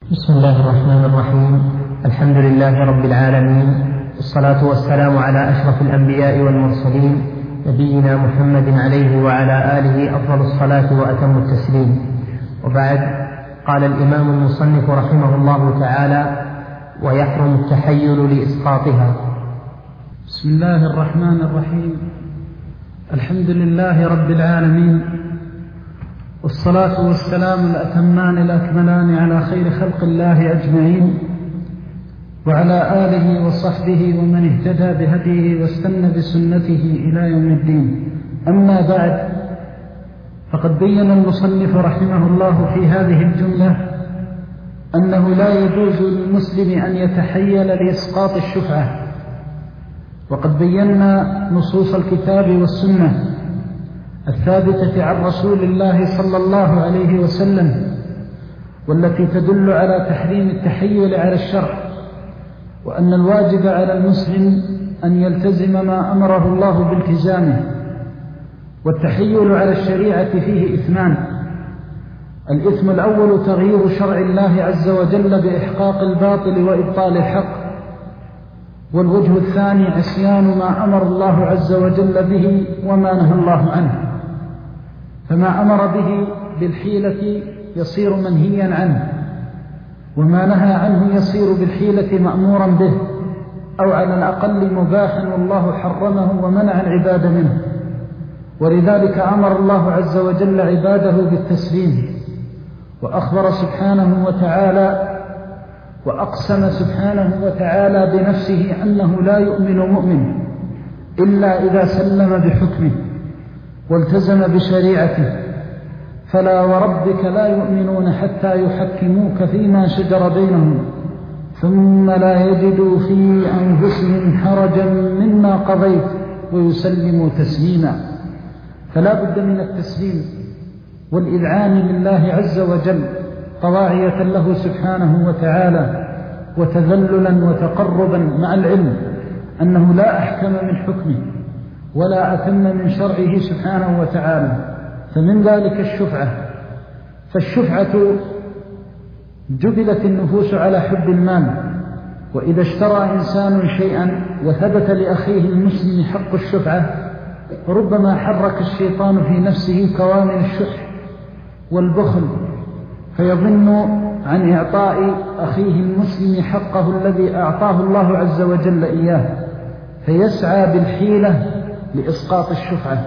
بسم الله الرحمن الرحيم. الحمد لله رب العالمين، والصلاة والسلام على أشرف الأنبياء والمرسلين، نبينا محمد عليه وعلى آله أفضل الصلاة وأتم التسليم. وبعد، قال الإمام المصنف رحمه الله تعالى: ويحرم التحيل لإسقاطها. بسم الله الرحمن الرحيم. الحمد لله رب العالمين، والصلاة والسلام الأتمان الأكملان على خير خلق الله أجمعين، وعلى آله وصحبه ومن اهتدى بهديه واستنى بسنته إلى يوم الدين. أما بعد، فقد بين المصنف رحمه الله في هذه الجملة أنه لا يجوز للمسلم أن يتحيل لإسقاط الشفعة، وقد بينا نصوص الكتاب والسنة الثابتة عن رسول الله صلى الله عليه وسلم، والتي تدل على تحريم التحيل على الشرع، وأن الواجب على المسلم أن يلتزم ما أمره الله بالتزامه. والتحيل على الشريعة فيه إثمان: الإثم الأول تغيير شرع الله عز وجل بإحقاق الباطل وإبطال الحق، والوجه الثاني عصيان ما أمر الله عز وجل به وما نهى الله عنه. فما أمر به بالحيلة يصير منهيا عنه، وما نهى عنه يصير بالحيلة مأمورا به، أو على الأقل مباحا والله حرمه ومنع العباد منه. ولذلك أمر الله عز وجل عباده بالتسليم، وأخبر سبحانه وتعالى وأقسم سبحانه وتعالى بنفسه أنه لا يؤمن مؤمن إلا إذا سلم بحكمه والتزم بشريعته. فلا وربك لا يؤمنون حتى يحكموك فيما شجر بينهم ثم لا يجدوا في أنفسهم حرجا مما قضيت ويسلموا تسليما. فلا بد من التسليم والإذعان لله عز وجل طواعية له سبحانه وتعالى، وتذللا وتقربا، مع العلم أنه لا أحكم من حكمه ولا أتم من شرعه سبحانه وتعالى. فمن ذلك الشفعة. فالشفعة جبلت النفوس على حب المال، وإذا اشترى إنسان شيئا وثبت لأخيه المسلم حق الشفعة، ربما حرك الشيطان في نفسه كوامن الشح والبخل، فيظن عن إعطاء أخيه المسلم حقه الذي أعطاه الله عز وجل إياه، فيسعى بالحيلة لإسقاط الشفعة،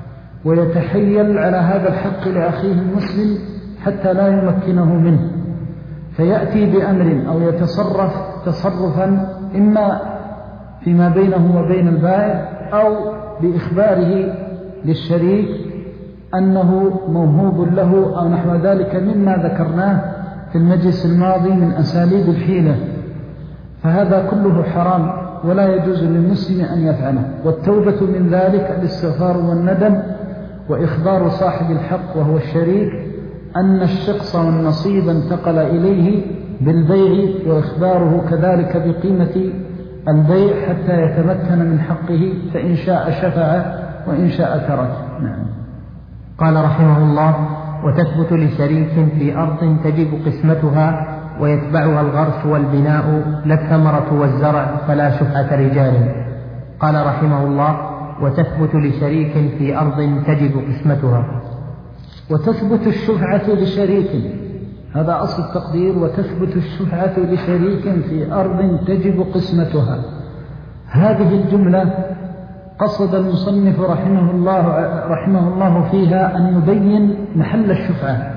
ويتحيل على هذا الحق لأخيه المسلم حتى لا يمكنه منه، فيأتي بأمر أو يتصرف تصرفا إما فيما بينه وبين البائع، أو بإخباره للشريك أنه موهوب له أو نحو ذلك مما ذكرناه في المجلس الماضي من أساليب الحيلة. فهذا كله حرام ولا يجوز للمسلم أن يفعله. والتوبة من ذلك الاستغفار والندم، وإخبار صاحب الحق وهو الشريك أن الشخص والنصيب انتقل إليه بالبيع، وإخباره كذلك بقيمة البيع حتى يتمكن من حقه، فإن شاء شفع وإن شاء ترك. نعم. قال رحمه الله: وتثبت لشريك في أرض تجب قسمتها ويتبعها الغرس والبناء لا الثمرة والزرع فلا شفعة رجال. قال رحمه الله: وتثبت لشريك في أرض تجب قسمتها. وتثبت الشفعة لشريك، هذا أصل التقدير: وتثبت الشفعة لشريك في أرض تجب قسمتها. هذه الجملة قصد المصنف رحمه الله فيها أن يبين محل الشفعة.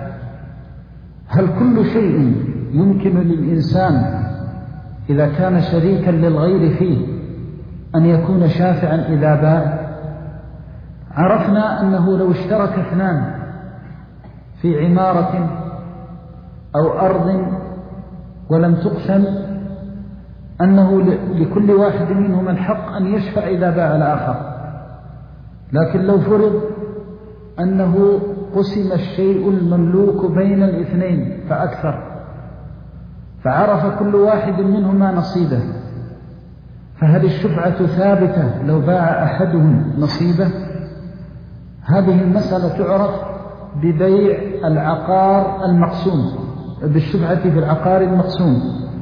هل كل شيء يمكن للإنسان إذا كان شريكا للغير فيه أن يكون شافعا إذا باع؟ عرفنا أنه لو اشترك اثنان في عمارة أو أرض ولم تقسم، أنه لكل واحد منهم الحق أن يشفع إذا باع الآخر. لكن لو فرض أنه قسم الشيء المملوك بين الاثنين فأكثر، فعرف كل واحد منهما نصيبه، فهل الشفعة ثابتة لو باع أحدهم نصيبه؟ هذه المسألة تعرف ببيع العقار المقسوم، بالشفعة في العقار المقسوم.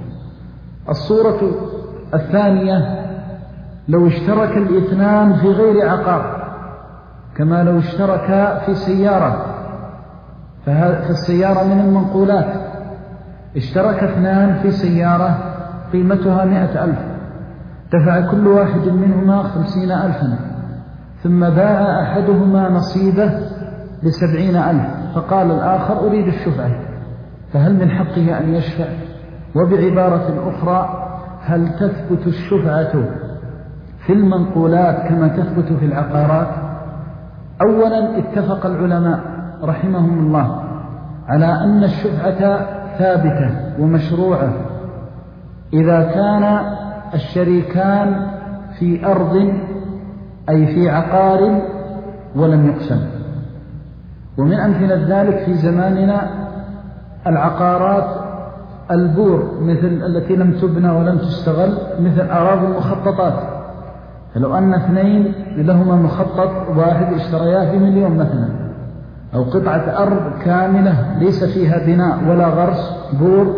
الصورة الثانية لو اشترك الاثنان في غير عقار، كما لو اشتركا في سيارة، فالسيارة من المنقولات، اشترك اثنان في سيارة قيمتها 100,000، دفع كل واحد منهما 50,000، ثم باع أحدهما نصيبه ب70,000، فقال الآخر أريد الشفعة، فهل من حقه أن يشفع؟ وبعبارة أخرى، هل تثبت الشفعة في المنقولات كما تثبت في العقارات؟ أولا اتفق العلماء رحمهم الله على أن الشفعة ثابتة ومشروعة إذا كان الشريكان في أرض أي في عقار ولم يقسم. ومن أمثلة ذلك في زماننا العقارات البور مثل التي لم تبنى ولم تستغل، مثل أراضي المخططات، فلو أن اثنين لهما مخطط واحد اشترياه ب1,000,000 مثلا، أو قطعة أرض كاملة ليس فيها بناء ولا غرس، بور،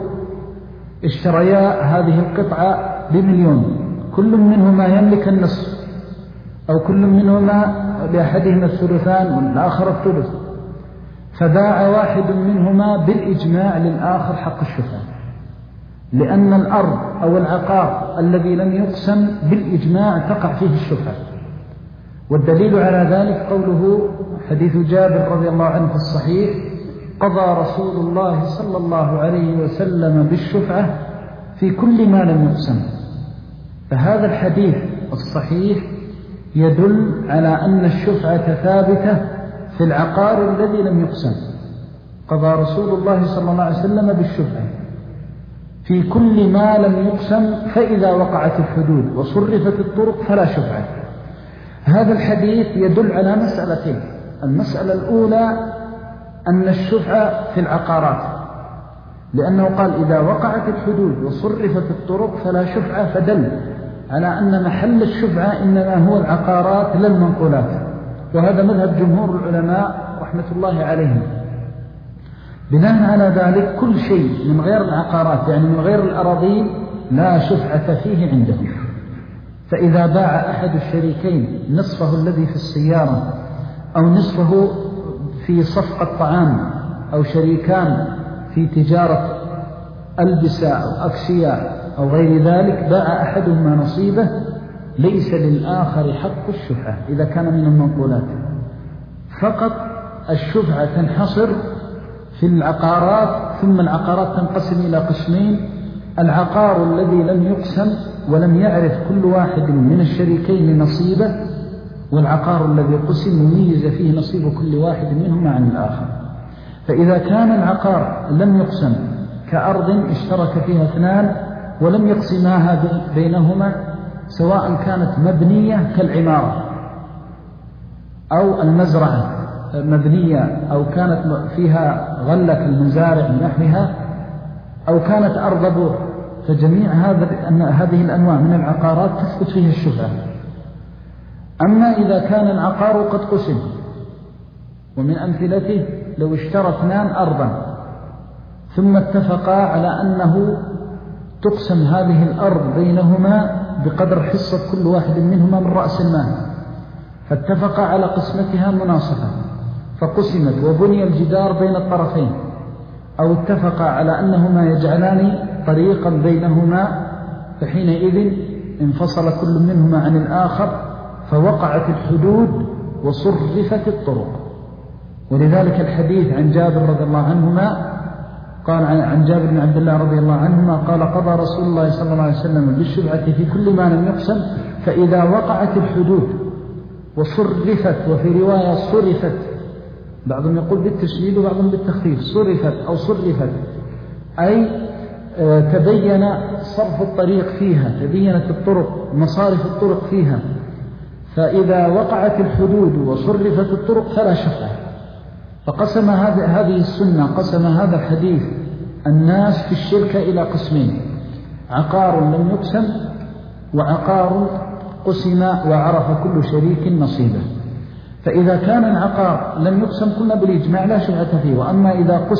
اشتريا هذه القطعة ب1,000,000، كل منهما يملك النصف، أو كل منهما لأحدهما الثلثان والآخر الثلث، فباع واحد منهما بالإجماع للآخر حق الشفعة، لأن الأرض أو العقار الذي لم يقسم بالإجماع تقع فيه الشفعة. والدليل على ذلك قوله حديث جابر رضي الله عنه في الصحيح: قضى رسول الله صلى الله عليه وسلم بالشفعة في كل ما لم يقسم. فهذا الحديث الصحيح يدل على أن الشفعة ثابتة في العقار الذي لم يقسم. قضى رسول الله صلى الله عليه وسلم بالشفعة في كل ما لم يقسم، فإذا وقعت الحدود وصرفت الطرق فلا شفعة. هذا الحديث يدل على مسألتين: المسألة الأولى أن الشفعة في العقارات، لأنه قال إذا وقعت الحدود وصرفت الطرق فلا شفعة، فدل على أن محل الشفعة إنما هو العقارات لا المنقولات. وهذا مذهب جمهور العلماء رحمة الله عليهم. بناء على ذلك كل شيء من غير العقارات، يعني من غير الأراضين، لا شفعة فيه عندهم. فإذا باع أحد الشريكين نصفه الذي في السيارة أو نصفه في صفقة طعام، أو شريكان في تجارة ألبسة أو أكسية أو غير ذلك، باع أحدهما نصيبه، ليس للآخر حق الشفعة إذا كان من المنقولات. فقط الشفعة تنحصر في العقارات، ثم العقارات تنقسم إلى قسمين: العقار الذي لم يقسم ولم يعرف كل واحد من الشريكين نصيبه، والعقار الذي قسم مميز فيه نصيب كل واحد منهما عن الآخر. فإذا كان العقار لم يقسم كأرض اشترك فيها اثنان ولم يقسماها بينهما، سواء كانت مبنية كالعمارة أو المزرعة مبنية، أو كانت فيها غلة كالمزارع نحوها، أو كانت أرض بور، فجميع هذه الأنواع من العقارات تثبت فيها الشفعة. أما إذا كان العقار قد قسم، ومن أمثلته لو اشترى اثنان أرضا ثم اتفقا على أنه تقسم هذه الأرض بينهما بقدر حصة كل واحد منهما من رأس المال، فاتفقا على قسمتها مناصفة فقسمت وبني الجدار بين الطرفين، أو اتفقا على أنهما يجعلان طريقا بينهما، فحينئذ انفصل كل منهما عن الآخر فوقعت الحدود وصرفت الطرق. ولذلك الحديث عن جابر رضي الله عنهما قال عن جابر بن عبد الله رضي الله عنهما قال: قضى رسول الله صلى الله عليه وسلم بالشفعة في كل ما لم يقسم، فإذا وقعت الحدود وصرفت، وفي رواية صرفت، بعضهم يقول بالتشديد وبعضهم بالتخفيف، صرفت أو صرفت، أي تبين صرف الطريق فيها، تبينت الطرق مصارف الطرق فيها، فإذا وقعت الحدود وصرفت الطرق فلا شفعة. فقسم هذه السنة، قسم هذا الحديث الناس في الشركة إلى قسمين: عقار لم يقسم، وعقار قسم وعرف كل شريك نصيبه. فإذا كان العقار لم يقسم قلنا بالإجماع لا شفعة فيه، وأما إذا قسم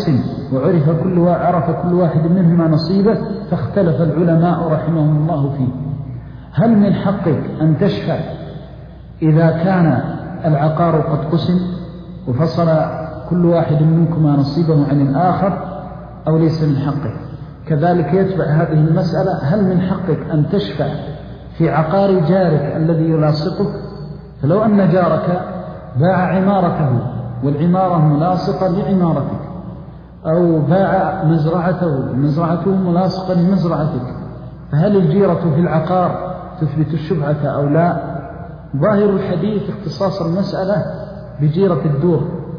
وعرف كل واحد منهما نصيبه، فاختلف العلماء رحمهم الله فيه. هل من حقك أن تشفع إذا كان العقار قد قسم وفصل كل واحد منكما نصيبه عن الآخر، أو ليس من حقك؟ كذلك يتبع هذه المسألة: هل من حقك أن تشفع في عقار جارك الذي يلاصقك؟ فلو أن جارك باع عمارته والعمارة ملاصقة لعمارتك، أو باع مزرعته ملاصقة لمزرعتك، فهل الجيرة في العقار تثبت الشفعة أو لا؟ ظاهر الحديث اختصاص المسألة بجيرة الدور.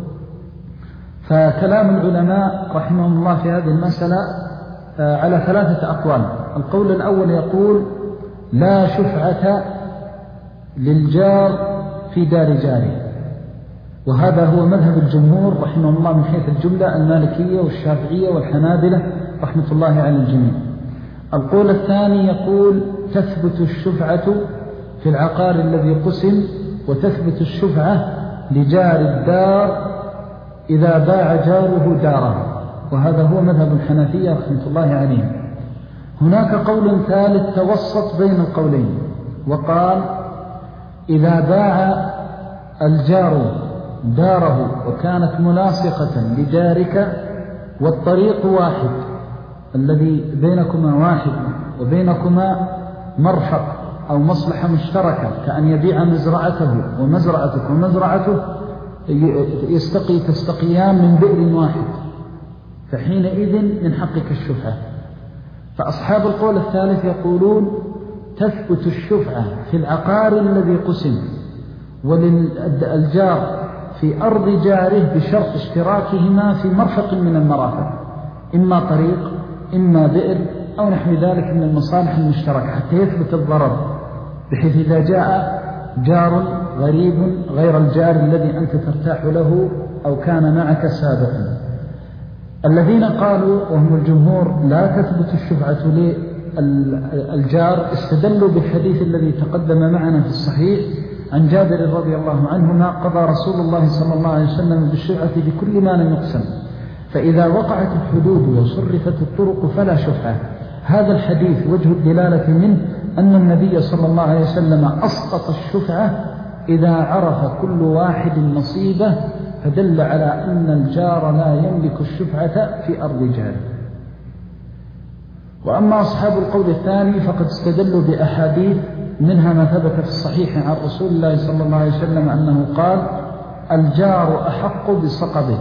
فكلام العلماء رحمهم الله في هذه المسألة على 3 أقوال. القول الأول يقول: لا شفعة للجار في دار جاره، وهذا هو مذهب الجمهور رحمه الله من حيث الجملة، المالكية والشافعية والحنابلة رحمة الله على الجميع. القول الثاني يقول: تثبت الشفعة في العقار الذي قسم، وتثبت الشفعة لجار الدار إذا باع جاره داره، وهذا هو مذهب الحنفية رحمة الله عليهم. هناك قول ثالث توسط بين القولين، وقال: إذا باع الجار داره وكانت ملاصقة لجارك والطريق واحد، الذي بينكما واحد وبينكما مرفق أو مصلحة مشتركة، كأن يبيع مزرعته ومزرعتك ومزرعته تستقيان من بئر واحد، فحينئذ من حقك الشفعة. فأصحاب القول الثالث يقولون: تثبت الشفعة في العقار الذي قسم وللجار في أرض جاره بشرط اشتراكهما في مرفق من المرافق، إما طريق إما بئر أو نحو ذلك من المصالح المشتركة، حتى يثبت الضرر، بحيث إذا جاء جار غريب غير الجار الذي أنت ترتاح له أو كان معك سابقا. الذين قالوا وهم الجمهور لا تثبت الشفعة للجار استدلوا بالحديث الذي تقدم معنا في الصحيح عن جابر رضي الله عنهما: قضى رسول الله صلى الله عليه وسلم بالشفعة بكل ما لم يقسم، فإذا وقعت الحدود وصرفت الطرق فلا شفعة. هذا الحديث وجه الدلالة منه أن النبي صلى الله عليه وسلم أسقط الشفعة إذا عرف كل واحد نصيبه، فدل على أن الجار لا يملك الشفعة في أرض جاره. وأما أصحاب القول الثاني فقد استدلوا بأحاديث، منها ما ثبت في الصحيح عن رسول الله صلى الله عليه وسلم أنه قال: الجار أحق بصقبه.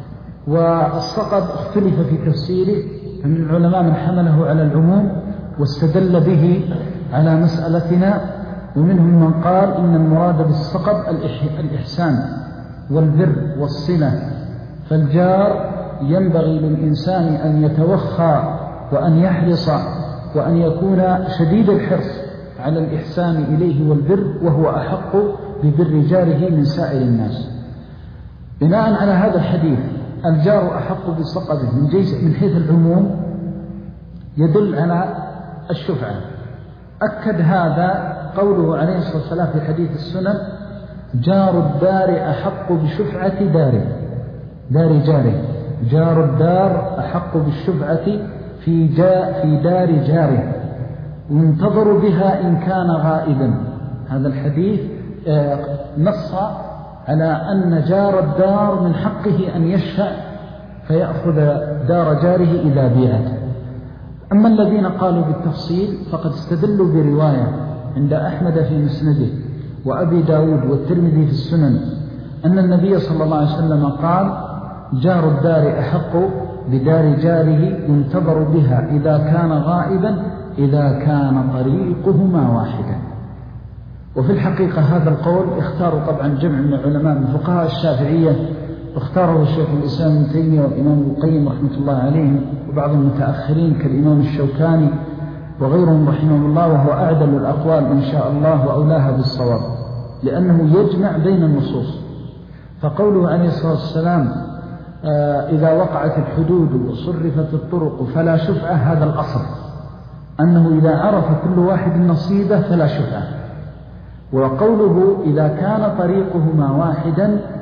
والصقب اختلف في تفسيره، فمن العلماء من حمله على العموم واستدل به على مسألتنا، ومنهم من قال إن المراد بالصقب الإحسان والبر والصلة، فالجار ينبغي للإنسان أن يتوخى وأن يحرص وأن يكون شديد الحرص على الإحسان إليه والبر، وهو أحق ببر جاره من سائر الناس. بناء على هذا الحديث الجار أحق بصقبه من حيث العموم يدل على الشفعة. أكد هذا قوله عليه الصلاة والسلام في حديث السنن: جار الدار أحق بشفعة دار جاره. جار الدار أحق بالشفعة في دار جاره، ينتظر بها إن كان غائبا. هذا الحديث نص على أن جار الدار من حقه أن يشفع فيأخذ دار جاره إذا بيعت. أما الذين قالوا بالتفصيل فقد استدلوا برواية عند أحمد في مسنده وأبي داود والترمذي في السنن أن النبي صلى الله عليه وسلم قال: جار الدار أحق بدار جاره ينتظر بها إذا كان غائبا إذا كان طريقهما واحدا. وفي الحقيقة هذا القول اختاروا طبعا جمع من العلماء من فقهاء الشافعية، واختاره الشيخ الإسلام ابن تيمية والإمام ابن القيم رحمة الله عليهم، وبعض المتأخرين كالإمام الشوكاني وغيرهم رحمه الله، وهو أعدل الأقوال إن شاء الله وأولاها بالصواب، لأنه يجمع بين النصوص. فقوله عليه الصلاة والسلام: إذا وقعت الحدود وصرفت الطرق فلا شفعة، هذا الأصل، أنه إذا عرف كل واحد نصيبه فلا شفعة. وقوله إذا كان طريقهما واحدا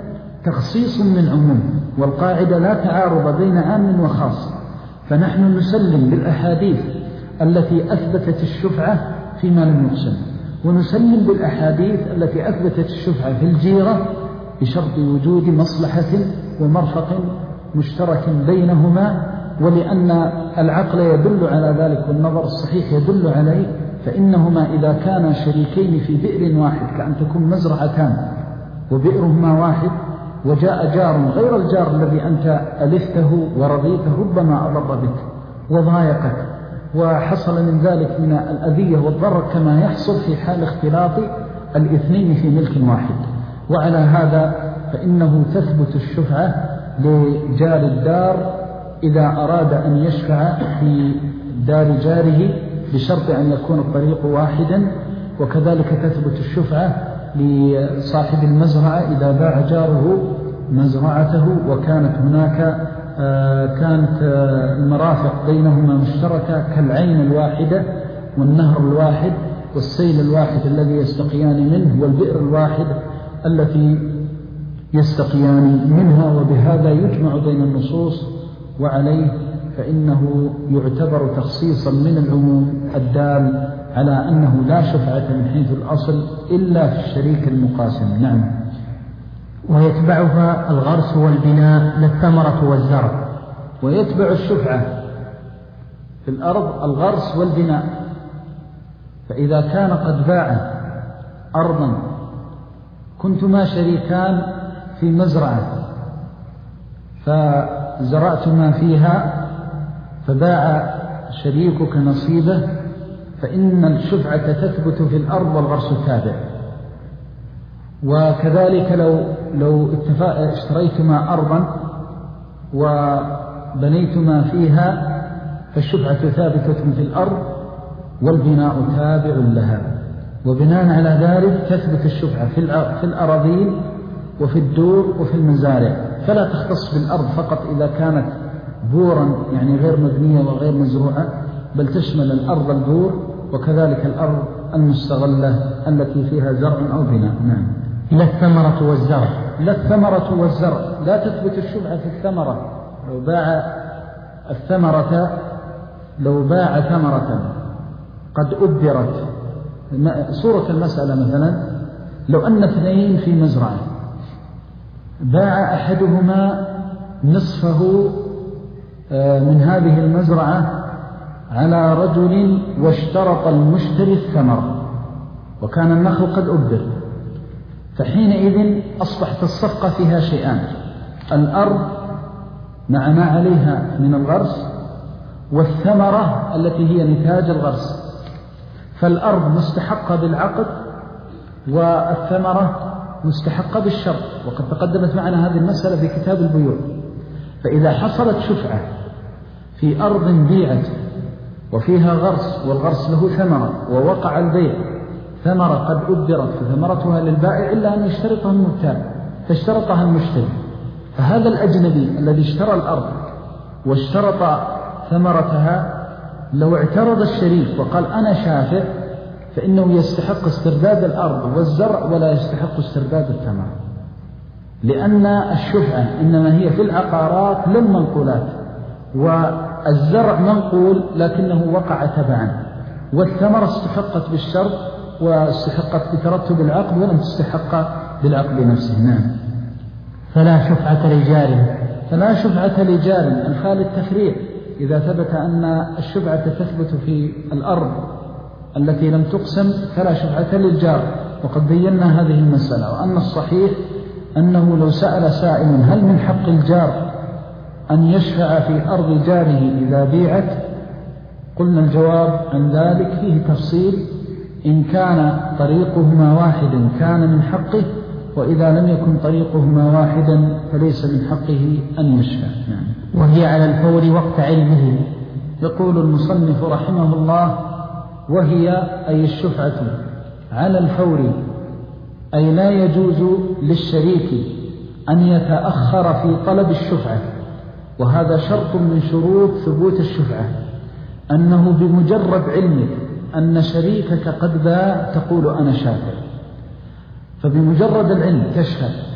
تخصيص من عموم، والقاعدة لا تعارض بين عام وخاص، فنحن نسلم بالأحاديث التي أثبتت الشفعة فيما لم يقسم، ونسلم بالأحاديث التي أثبتت الشفعة في الجيرة بشرط وجود مصلحة ومرفق مشترك بينهما، ولأن العقل يدل على ذلك والنظر الصحيح يدل عليه، فإنهما إذا كانا شريكين في بئر واحد، كأن تكون مزرعتان وبئرهما واحد، وجاء جار غير الجار الذي أنت ألفته ورضيته ربما أضر بك وضايقك، وحصل من ذلك من الأذية والضرر كما يحصل في حال اختلاط الاثنين في ملك واحد. وعلى هذا فإنه تثبت الشفعة لجار الدار إذا أراد أن يشفع في دار جاره بشرط أن يكون الطريق واحدا، وكذلك تثبت الشفعة لصاحب المزرعة إذا باع جاره مزرعته وكانت هناك المرافق بينهما مشتركة كالعين الواحدة والنهر الواحد والسيل الواحد الذي يستقيان منه والبئر الواحد التي يستقيان منها، وبهذا يجمع بين النصوص، وعليه فإنه يعتبر تخصيصا من العموم الدال على أنه لا شفعة من حيث الأصل إلا في الشريك المقاسم. نعم. ويتبعها الغرس والبناء للثمرة والزرع. ويتبع الشفعة في الأرض الغرس والبناء، فإذا كان قد باع أرضا كنتما شريكان في مزرعة فزرعتما فيها فباع شريكك نصيبه، فإن الشفعة تثبت في الأرض والغرس تابع. وكذلك لو اشتريتما أرضا وبنيتما فيها فالشفعة ثابتة في الأرض والبناء تابع لها، وبناء على ذلك تثبت الشفعة في الأراضين وفي الدور وفي المزارع، فلا تختص بالأرض فقط إذا كانت بورا يعني غير مبنية وغير مزروعة، بل تشمل الأرض البور وكذلك الأرض المستغلة التي فيها زرع أو بناء. نعم. لا الثمرة والزرع. لا الثمرة والزرع لا تثبت الشفعة في الثمرة. لو باع ثمرة قد أبدرت، صورة المسألة مثلا لو أن اثنين في مزرعة باع أحدهما نصفه من هذه المزرعة على رجل واشترط المشتري الثمرة وكان النخل قد أبدر، فحينئذ أصبحت الصفقة فيها شيئان: الأرض مع ما عليها من الغرس، والثمرة التي هي نتاج الغرس. فالأرض مستحقة بالعقد والثمرة مستحقة بالشرط، وقد تقدمت معنا هذه المسألة في كتاب البيوع. فإذا حصلت شفعة في أرض بيعت وفيها غرس والغرس له ثمرة ووقع البيع، ثمرة قد أبدرت فثمرتها للبائع إلا أن يشترطها المبتاع فاشترطها المشتري، فهذا الأجنبي الذي اشترى الأرض واشترط ثمرتها لو اعترض الشريك وقال أنا شافع فإنه يستحق استرداد الأرض والزرع ولا يستحق استرداد الثمر، لأن الشفعة إنما هي في العقارات للمنقولات، والزرع منقول لكنه وقع تبعا، والثمرة استحقت بالشرط واستحقت بترتب العقد ولم تستحق بالعقد نفسه. نعم. فلا شفعة لجار الحال التفريع إذا ثبت أن الشفعة تثبت في الأرض التي لم تقسم فلا شفعة للجار، وقد بينا هذه المسألة، وأن الصحيح أنه لو سأل سائل هل من حق الجار أن يشفع في أرض جاره إذا بيعت، قلنا الجواب عن ذلك فيه تفصيل: إن كان طريقهما واحدا كان من حقه، وإذا لم يكن طريقهما واحدا فليس من حقه أن يشفع. يعني وهي على الفور وقت علمه. يقول المصنف رحمه الله: وهي أي الشفعة على الفور، أي لا يجوز للشريك أن يتأخر في طلب الشفعة، وهذا شرط من شروط ثبوت الشفعة، أنه بمجرد علمك أن شريكك قد باع تقول أنا شافع، فبمجرد العلم تشهد،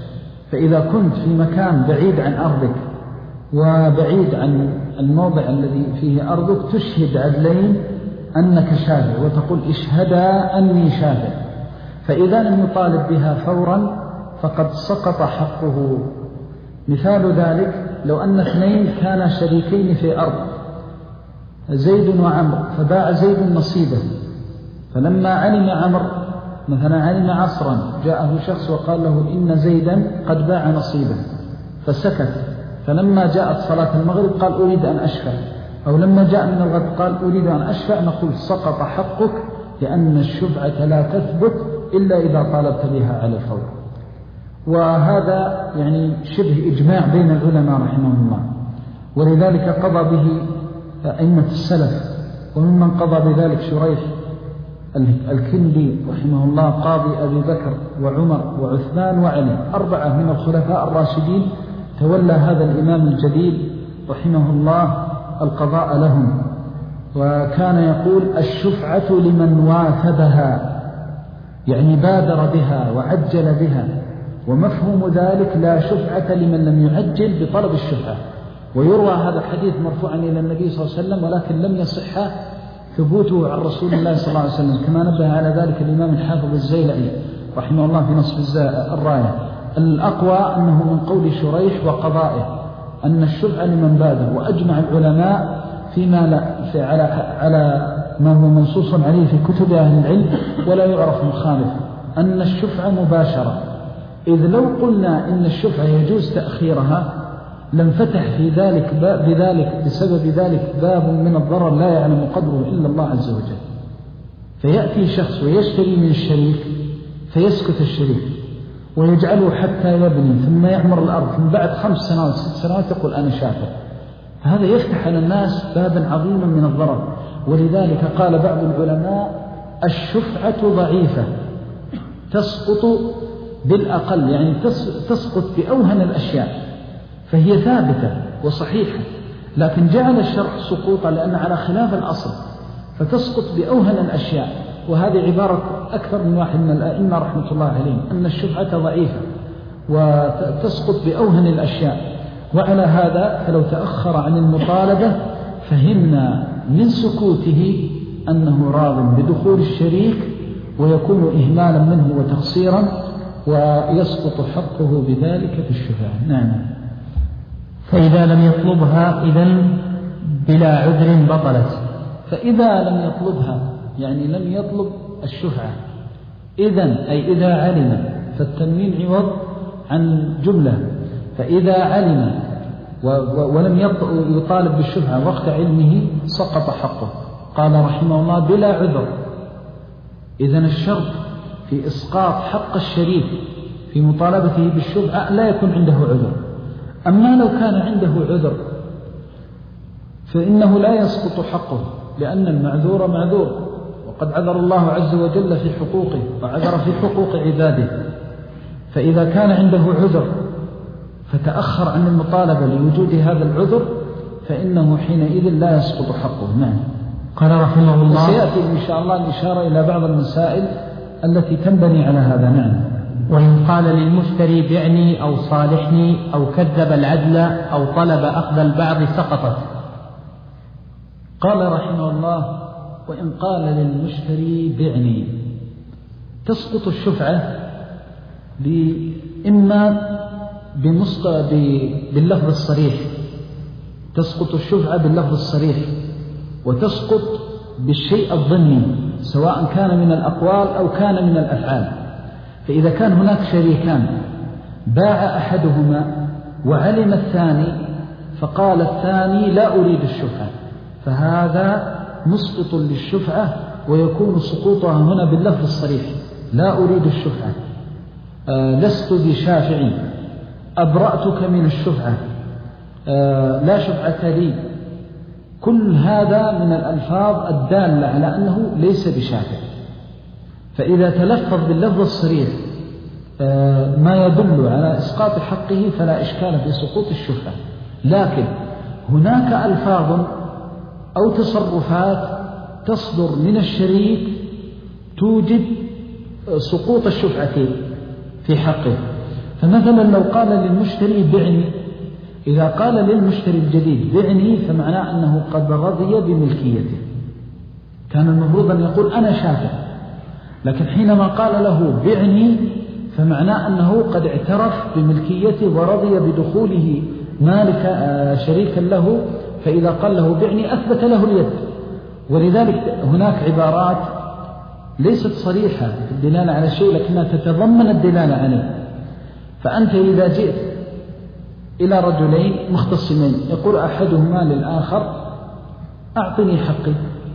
فإذا كنت في مكان بعيد عن أرضك وبعيد عن الموضع الذي فيه أرضك تشهد عدلين أنك شافع وتقول اشهدا أني شافع، فإذا لم يطالب بها فورا فقد سقط حقه. مثال ذلك لو أن اثنين كانا شريكين في أرض، زيد وعمر، فباع زيد نصيبه، فلما علم عمر مثلا علم عصرا جاءه شخص وقال له إن زيدا قد باع نصيبه فسكت، فلما جاءت صلاة المغرب قال أريد أن أشفع، أو لما جاء من الغد قال أريد أن أشفع، نقول سقط حقك لأن الشفعة لا تثبت إلا إذا طالبت بها على الفور. وهذا يعني شبه إجماع بين العلماء رحمهم الله، ولذلك قضى به أئمة السلف، وممن قضى بذلك شريح الكندي رحمه الله قاضي أبي بكر وعمر وعثمان وعلي، 4 من الخلفاء الراشدين تولى هذا الإمام الجليل رحمه الله القضاء لهم. وكان يقول الشفعة لمن واثبها، يعني بادر بها وعجل بها، ومفهوم ذلك لا شفعة لمن لم يعجل بطلب الشفعة. ويروى هذا الحديث مرفوعا إلى النبي صلى الله عليه وسلم، ولكن لم يصح ثبوته عن رسول الله صلى الله عليه وسلم، كما نبه على ذلك الإمام الحافظ الزيلعي رحمه الله في نصب الراية. الأقوى أنه من قول شريح وقضائه أن الشفعة لمن بادر، وأجمع العلماء على ما هو منصوص عليه في كتب أهل العلم ولا يعرف مخالف، أن الشفعة مباشرة، إذ لو قلنا إن الشفعة يجوز تأخيرها لانفتح في ذلك بسبب ذلك باب من الضرر لا يعلم قدره إلا الله عز وجل. فيأتي شخص ويشتري من الشريك فيسكت الشريك ويجعله حتى يبني ثم يعمر الأرض، ثم بعد 5 سنوات 6 سنوات يقول أنا شافع. هذا يفتح على الناس بابا عظيما من الضرر. ولذلك قال بعض العلماء الشفعة ضعيفة تسقط بالأقل، يعني تسقط بأوهن الأشياء، فهي ثابتة وصحيحة، لكن جعل الشرع سقوطا لأن على خلاف الأصل، فتسقط بأوهن الأشياء. وهذه عبارة أكثر من واحد من الأئمة رحمة الله عليهم أن الشفعة ضعيفة وتسقط بأوهن الأشياء. وعلى هذا فلو تأخر عن المطالبة فهمنا من سكوته أنه راض بدخول الشريك، ويكون إهمالا منه وتقصيرا، ويسقط حقه بذلك في الشفاعة. نعم. فإذا لم يطلبها إذن بلا عذر بطلت. فإذا لم يطلبها يعني لم يطلب الشفعة، إذن أي إذا علم، فالتنوين عوض عن جملة، فإذا علم ولم يطالب بالشفعة وقت علمه سقط حقه. قال رحمه الله بلا عذر. إذن الشرط في إسقاط حق الشريك في مطالبته بالشفعة لا يكون عنده عذر. أما لو كان عنده عذر فإنه لا يسقط حقه، لأن المعذور معذور، وقد عذر الله عز وجل في حقوقه وعذر في حقوق عباده. فإذا كان عنده عذر فتأخر عن المطالبة لوجود هذا العذر فإنه حينئذ لا يسقط حقه. نعم. قال رحمه الله وسيأتي إن شاء الله الإشارة إلى بعض المسائل التي تنبني على هذا. نعم. وإن قال للمشتري بعني أو صالحني أو كذب العدل أو طلب أخذ البعض سقطت. قال رحمه الله وإن قال للمشتري بعني، تسقط الشفعة إما باللفظ الصريح، تسقط الشفعة باللفظ الصريح، وتسقط بالشيء الظني سواء كان من الأقوال أو كان من الأفعال. فإذا كان هناك شريكان باع أحدهما وعلم الثاني فقال الثاني لا أريد الشفعة، فهذا مسقط للشفعة، ويكون سقوطها هنا باللفظ الصريح لا أريد الشفعة، لست بشافع، أبرأتك من الشفعة، لا شفعة لي. كل هذا من الألفاظ الدالة على أنه ليس بشافع. فإذا تلفظ باللفظ الصريح ما يدل على إسقاط حقه فلا إشكال في سقوط الشفعة. لكن هناك ألفاظ أو تصرفات تصدر من الشريك توجد سقوط الشفعة في حقه. فمثلا لو قال للمشتري بعني، إذا قال للمشتري الجديد بعني فمعناه أنه قد رضي بملكيته، كان المفروض أن يقول أنا شافع، لكن حينما قال له بعني فمعناه أنه قد اعترف بملكيته ورضي بدخوله مالك شريكا له، فإذا قال له بعني أثبت له اليد. ولذلك هناك عبارات ليست صريحة في الدلالة على شيء لكنها تتضمن الدلالة عليه. فأنت إذا جئت إلى رجلين مختصمين يقول أحدهما للآخر أعطني حقي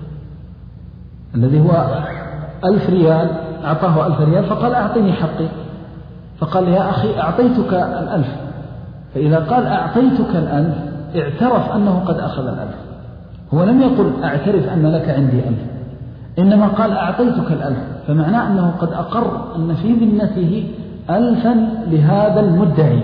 الذي هو 1000 ريال، أعطاه 1000 ريال فقال أعطني حقي، فقال يا أخي أعطيتك 1000، فإذا قال أعطيتك 1000 اعترف أنه قد أخذ 1000. هو لم يقل أعترف أن لك عندي 1000، إنما قال أعطيتك 1000، فمعناه أنه قد أقر أن في ذمته 1000 لهذا المدعي،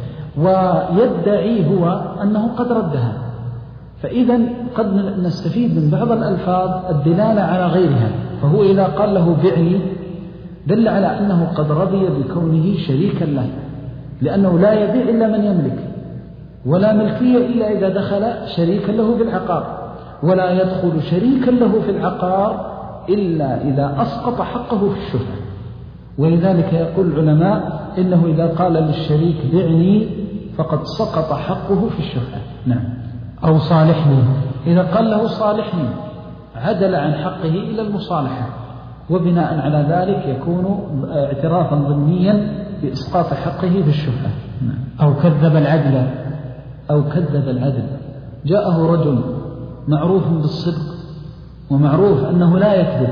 ويدعي هو أنه قد ردها. فإذا قد نستفيد من بعض الألفاظ الدلالة على غيرها. فهو إذا قال له بعني دل على أنه قد رضي بكونه شريكا له، لأنه لا يبيع إلا من يملك، ولا ملكية إلا إذا دخل شريكا له بالعقار، ولا يدخل شريكا له في العقار إلا إذا أسقط حقه في الشفعة. ولذلك يقول العلماء إنه إذا قال للشريك بعني فقد سقط حقه في الشفعة. نعم. أو صالحني، إذا قال له صالحني عدل عن حقه إلى المصالحة، وبناء على ذلك يكون اعترافا ضمنيا بإسقاط حقه في الشفعة. نعم. أو كذب العدل، أو كذب العدل، جاءه رجل معروف بالصدق ومعروف أنه لا يكذب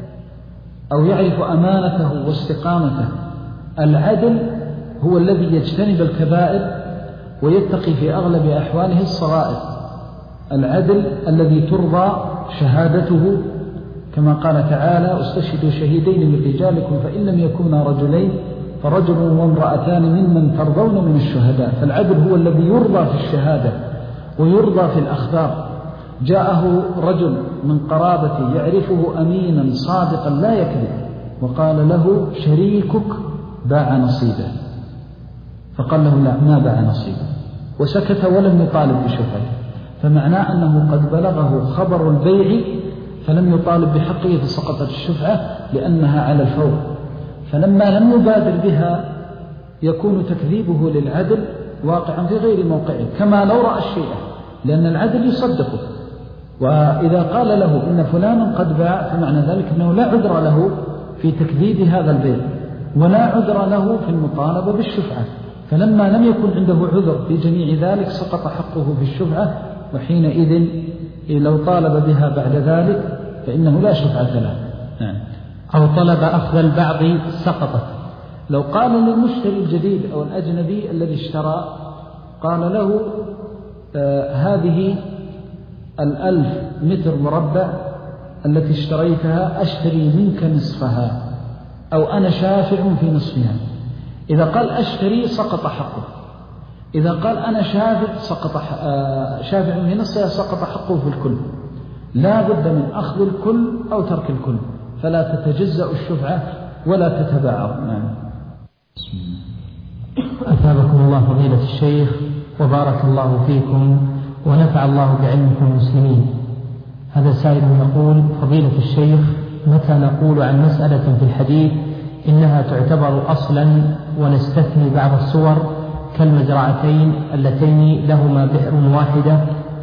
أو يعرف أمانته واستقامته. العدل هو الذي يجتنب الكبائر ويتقي في أغلب أحواله الصغائر. العدل الذي ترضى شهادته، كما قال تعالى استشهدوا شهيدين من رجالكم فإن لم يكونا رجلين فرجل وامرأتان ممن ترضون من الشهداء. فالعدل هو الذي يرضى في الشهادة ويرضى في الأخبار. جاءه رجل من قرابته يعرفه أمينا صادقا لا يكذب، وقال له شريكك باع نصيبه، فقال له لا ما باع نصيبه، وسكت ولم يطالب بشفعته، فمعناه أنه قد بلغه خبر البيع فلم يطالب بحقه فسقطت الشفعة لأنها على الفور. فلما لم يبادر بها يكون تكذيبه للعدل واقعا في غير موقعه، كما لو رأى الشيء، لأن العدل يصدقه. وإذا قال له إن فلانا قد باع فمعنى ذلك أنه لا عذر له في تكذيب هذا البيع ولا عذر له في المطالبة بالشفعة. فلما لم يكن عنده عذر في جميع ذلك سقط حقه في الشفعة، وحينئذ لو طالب بها بعد ذلك فإنه لا شفعة له. أو طلب أخذ البعض سقطت. لو قال للمشتري الجديد أو الأجنبي الذي اشترى قال له هذه 1000 متر مربع التي اشتريتها أشتري منك نصفها، أو أنا شافع في نصفها. إذا قال أشتري سقط حقه، إذا قال أنا شافع شافع في نصفها سقط حقه في الكل. لا بد من أخذ الكل أو ترك الكل، فلا تتجزأ الشفعة ولا تتباعر. أثابكم الله فضيلة الشيخ وبارك الله فيكم ونفع الله بعلمكم المسلمين. هذا سائل يقول: فضيلة الشيخ، متى نقول عن مسألة في الحديث إنها تعتبر أصلا ونستثني بعض الصور كالمزرعتين اللتين لهما بئر واحدة،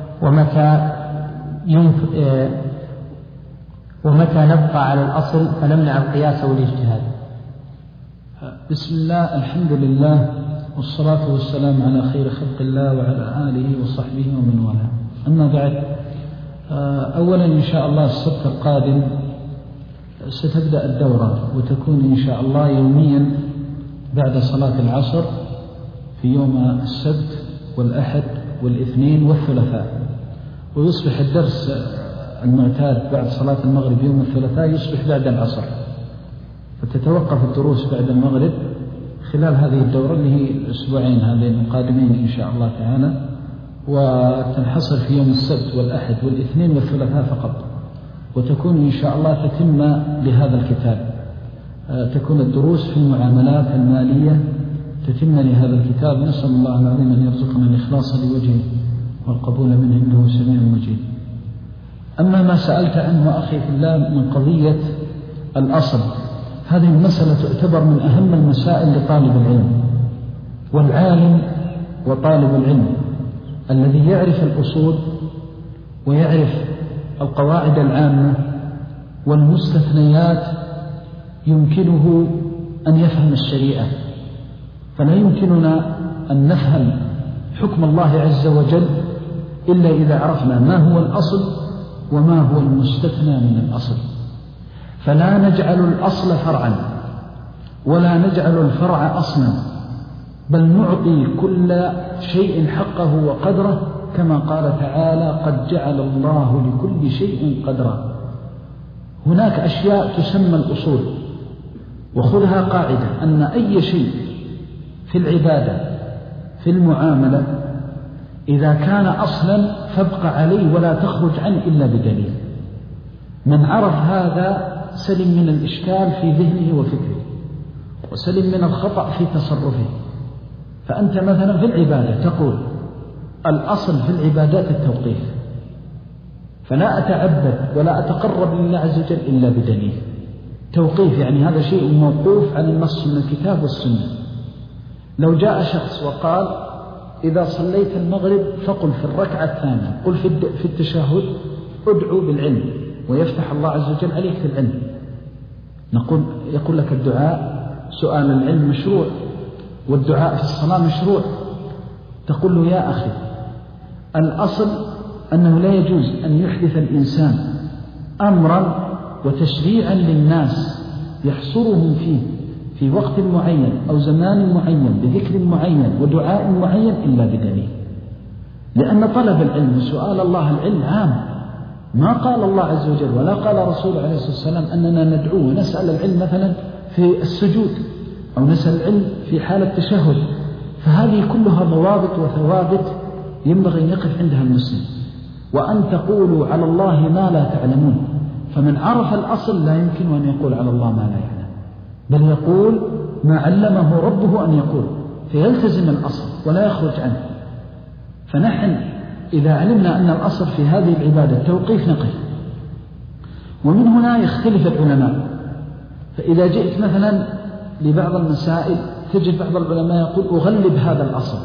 ومتى نبقى على الأصل فنمنع القياس والاجتهاد؟ بسم الله، الحمد لله، والصلاة والسلام على خير خلق الله وعلى آله وصحبه ومن والاه. أما بعد، أولا إن شاء الله السبت القادم ستبدأ الدورة، وتكون إن شاء الله يوميا بعد صلاة العصر في يوم السبت والأحد والاثنين والثلاثاء، ويصبح الدرس المعتاد بعد صلاة المغرب يوم الثلاثاء يصبح بعد العصر، فتتوقف الدروس بعد المغرب خلال هذه الدورة اللي هي الأسبوعين هذين القادمين إن شاء الله تعالى، وتنحصر في يوم السبت والأحد والاثنين والثلاثاء فقط، وتكون إن شاء الله تتمة لهذا الكتاب. تكون الدروس في المعاملات المالية تتم لهذا الكتاب. نسأل الله العظيم أن يرزقنا الإخلاص لوجهه والقبول منه إنه سميع مجيب. أما ما سألت عنه أخي في الله من قضية الأصل، هذه المسألة تعتبر من أهم المسائل لطالب العلم، والعالم وطالب العلم الذي يعرف الأصول ويعرف القواعد العامة والمستثنيات يمكنه أن يفهم الشريعة. فلا يمكننا أن نفهم حكم الله عز وجل إلا إذا عرفنا ما هو الأصل وما هو المستثنى من الأصل. فلا نجعل الأصل فرعا ولا نجعل الفرع أصلا، بل نعطي كل شيء حقه وقدره، كما قال تعالى: قد جعل الله لكل شيء قدرا. هناك أشياء تسمى الأصول، وخذها قاعدة أن أي شيء في العبادة في المعاملة إذا كان أصلا فابق عليه ولا تخرج عنه إلا بدليل. من عرف هذا سلم من الإشكال في ذهنه وفكره، وسلم من الخطأ في تصرفه. فأنت مثلا في العبادة تقول الأصل في العبادات التوقيف، فلا أتعبد ولا أتقرب لله عز وجل إلا بدليل. توقيف يعني هذا شيء موقوف عن النص من الكتاب والسنة. لو جاء شخص وقال: إذا صليت المغرب فقل في الركعة الثانية، قل في التشهد ادعو بالعلم ويفتح الله عز وجل عليك في العلم، يقول لك الدعاء سؤال العلم مشروع، والدعاء في الصلاة مشروع. تقول له: يا أخي، الأصل أنه لا يجوز أن يحدث الإنسان أمرا وتشريعا للناس يحصرهم فيه في وقت معين أو زمان معين بذكر معين ودعاء معين إلا بدليل. لأن طلب العلم وسؤال الله العلم عام. ما قال الله عز وجل ولا قال رسول عليه الصلاة والسلام أننا ندعو ونسأل العلم مثلا في السجود أو نسأل العلم في حال التشهد. فهذه كلها ضوابط وثوابت ينبغي أن يقف عندها المسلم. وأن تقولوا على الله ما لا تعلمون، فمن عرف الأصل لا يمكن أن يقول على الله ما لا يعلم، بل يقول ما علمه ربه أن يقول، فيلتزم الأصل ولا يخرج عنه. فنحن إذا علمنا أن الأصل في هذه العبادة توقيف نقف. ومن هنا يختلف العلماء. فإذا جئت مثلا لبعض المسائل تجد بعض العلماء يقول أغلب هذا الأصل،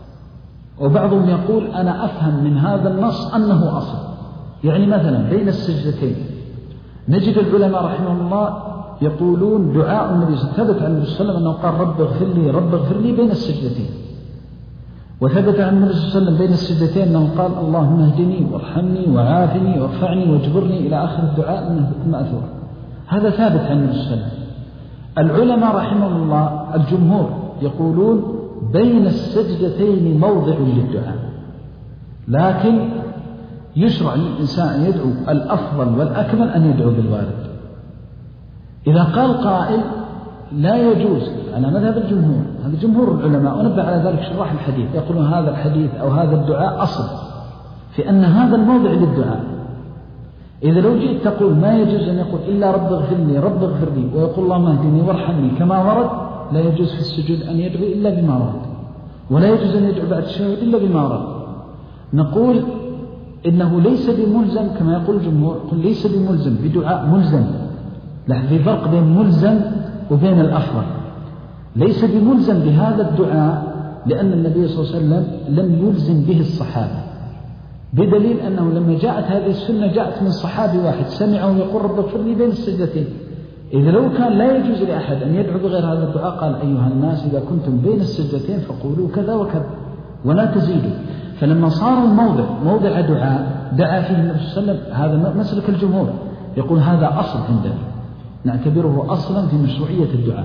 وبعضهم يقول أنا أفهم من هذا النص أنه أصل. يعني مثلا بين السجدتين نجد العلماء رحمه الله يقولون دعاء النبي ثبت عن النبي صلى الله عليه وسلم أنه قال رب اغفر لي رب اغفر لي بين السجدتين، وثبت عن النبي صلى الله عليه وسلم بين السجدتين أنه قال اللهم اهدني وارحمني وعافني وارفعني واجبرني إلى آخر الدعاء المأثور. هذا ثابت عن النبي صلى الله عليه وسلم. العلماء رحمهم الله الجمهور يقولون بين السجدتين موضع للدعاء، لكن يشرع للإنسان أن يدعو الأفضل والأكمل أن يدعو بالوارد. إذا قال قائل لا يجوز على مذهب الجمهور، هذا جمهور العلماء ونبه على ذلك شراح الحديث، يقولون هذا الحديث أو هذا الدعاء أصل في أن هذا الموضع للدعاء. إذا لو جئت تقول ما يجوز أن يقول إلا رب اغفر لي رب اغفر لي ويقول اللهم اهدني وارحمني كما ورد، لا يجوز في السجود أن يدعو إلا بما ورد، ولا يجوز أن يدعو بعد الشهود إلا بما ورد. نقول إنه ليس بملزم كما يقول الجمهور، قل ليس بملزم بدعاء ملزم، لا، في فرق بين ملزم وبين الأفضل. ليس بملزم بهذا الدعاء لأن النبي صلى الله عليه وسلم لم يلزم به الصحابة، بدليل أنه لما جاءت هذه السنة جاءت من صحابي واحد سمعه يقول رب اغفر لي بين السجدتين. إذا لو كان لا يجوز لأحد أن يدعو بغير هذا الدعاء قال أيها الناس إذا كنتم بين السجدتين فقولوا كذا وكذا ولا تزيدوا. فلما صار الموضع موضع دعاء دعا فيه النبي صلى الله عليه وسلم، هذا مسلك الجمهور، يقول هذا أصل عندنا نعتبره أصلا في مشروعية الدعاء.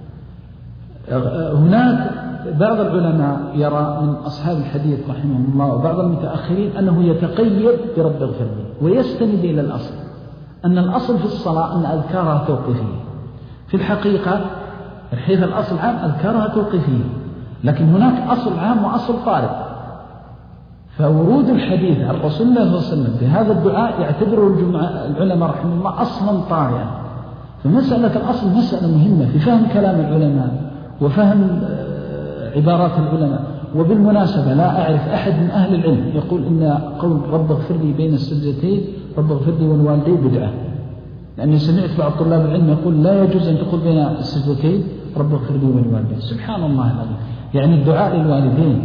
هناك بعض العلماء يرى من أصحاب الحديث رحمهم الله وبعض المتأخرين أنه يتقيد برب اغفر لي ويستند إلى الأصل، أن الأصل في الصلاة أن أذكارها توقيفية. في الحقيقة حيث الأصل عام أذكارها توقيفية، لكن هناك أصل عام وأصل طارئ. فورود الحديث عن رسول الله صلى الله عليه وسلم في هذا الدعاء يعتبره العلماء رحمه الله أصلا طارئا. فمسألة الأصل مسألة مهمة في فهم كلام العلماء وفهم عبارات العلماء. وبالمناسبة لا أعرف أحد من أهل العلم يقول إن قول رب اغفر لي بين السجدتين رب اغفر لي والوالدين بدعة، لأني سمعت بعض طلاب العلم يقول لا يجوز أن تقول بين السجدتين رب اغفر لي والوالدين. سبحان الله العظيم، يعني الدعاء للوالدين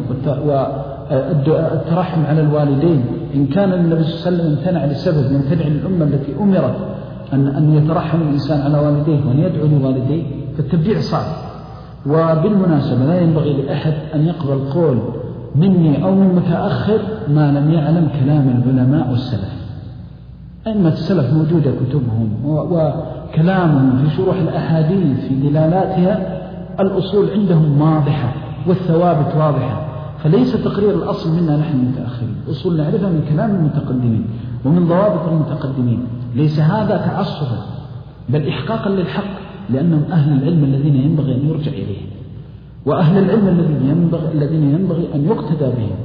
والترحم على الوالدين، إن كان النبي صلى الله عليه وسلم امتنع لسبب يمتنع للأمة التي أمرت أن يترحم الإنسان على والديه وأن يدعو لوالديه، فالتبديع صعب. وبالمناسبة لا ينبغي لأحد أن يقبل قول مني أو من متأخر ما لم يعلم كلام العلماء والسلف. أئمة السلف موجودة كتبهم وكلامهم في شروح الأحاديث في دلالاتها، الأصول عندهم واضحة والثوابت واضحة، فليس تقرير الأصل منا نحن المتأخرين، الأصول نعرفها من كلام المتقدمين ومن ضوابط المتقدمين. ليس هذا تعصبا بل إحقاقا للحق، لأنهم أهل العلم الذين ينبغي أن يرجع إليهم، وأهل العلم الذين ينبغي أن يقتدى بهم،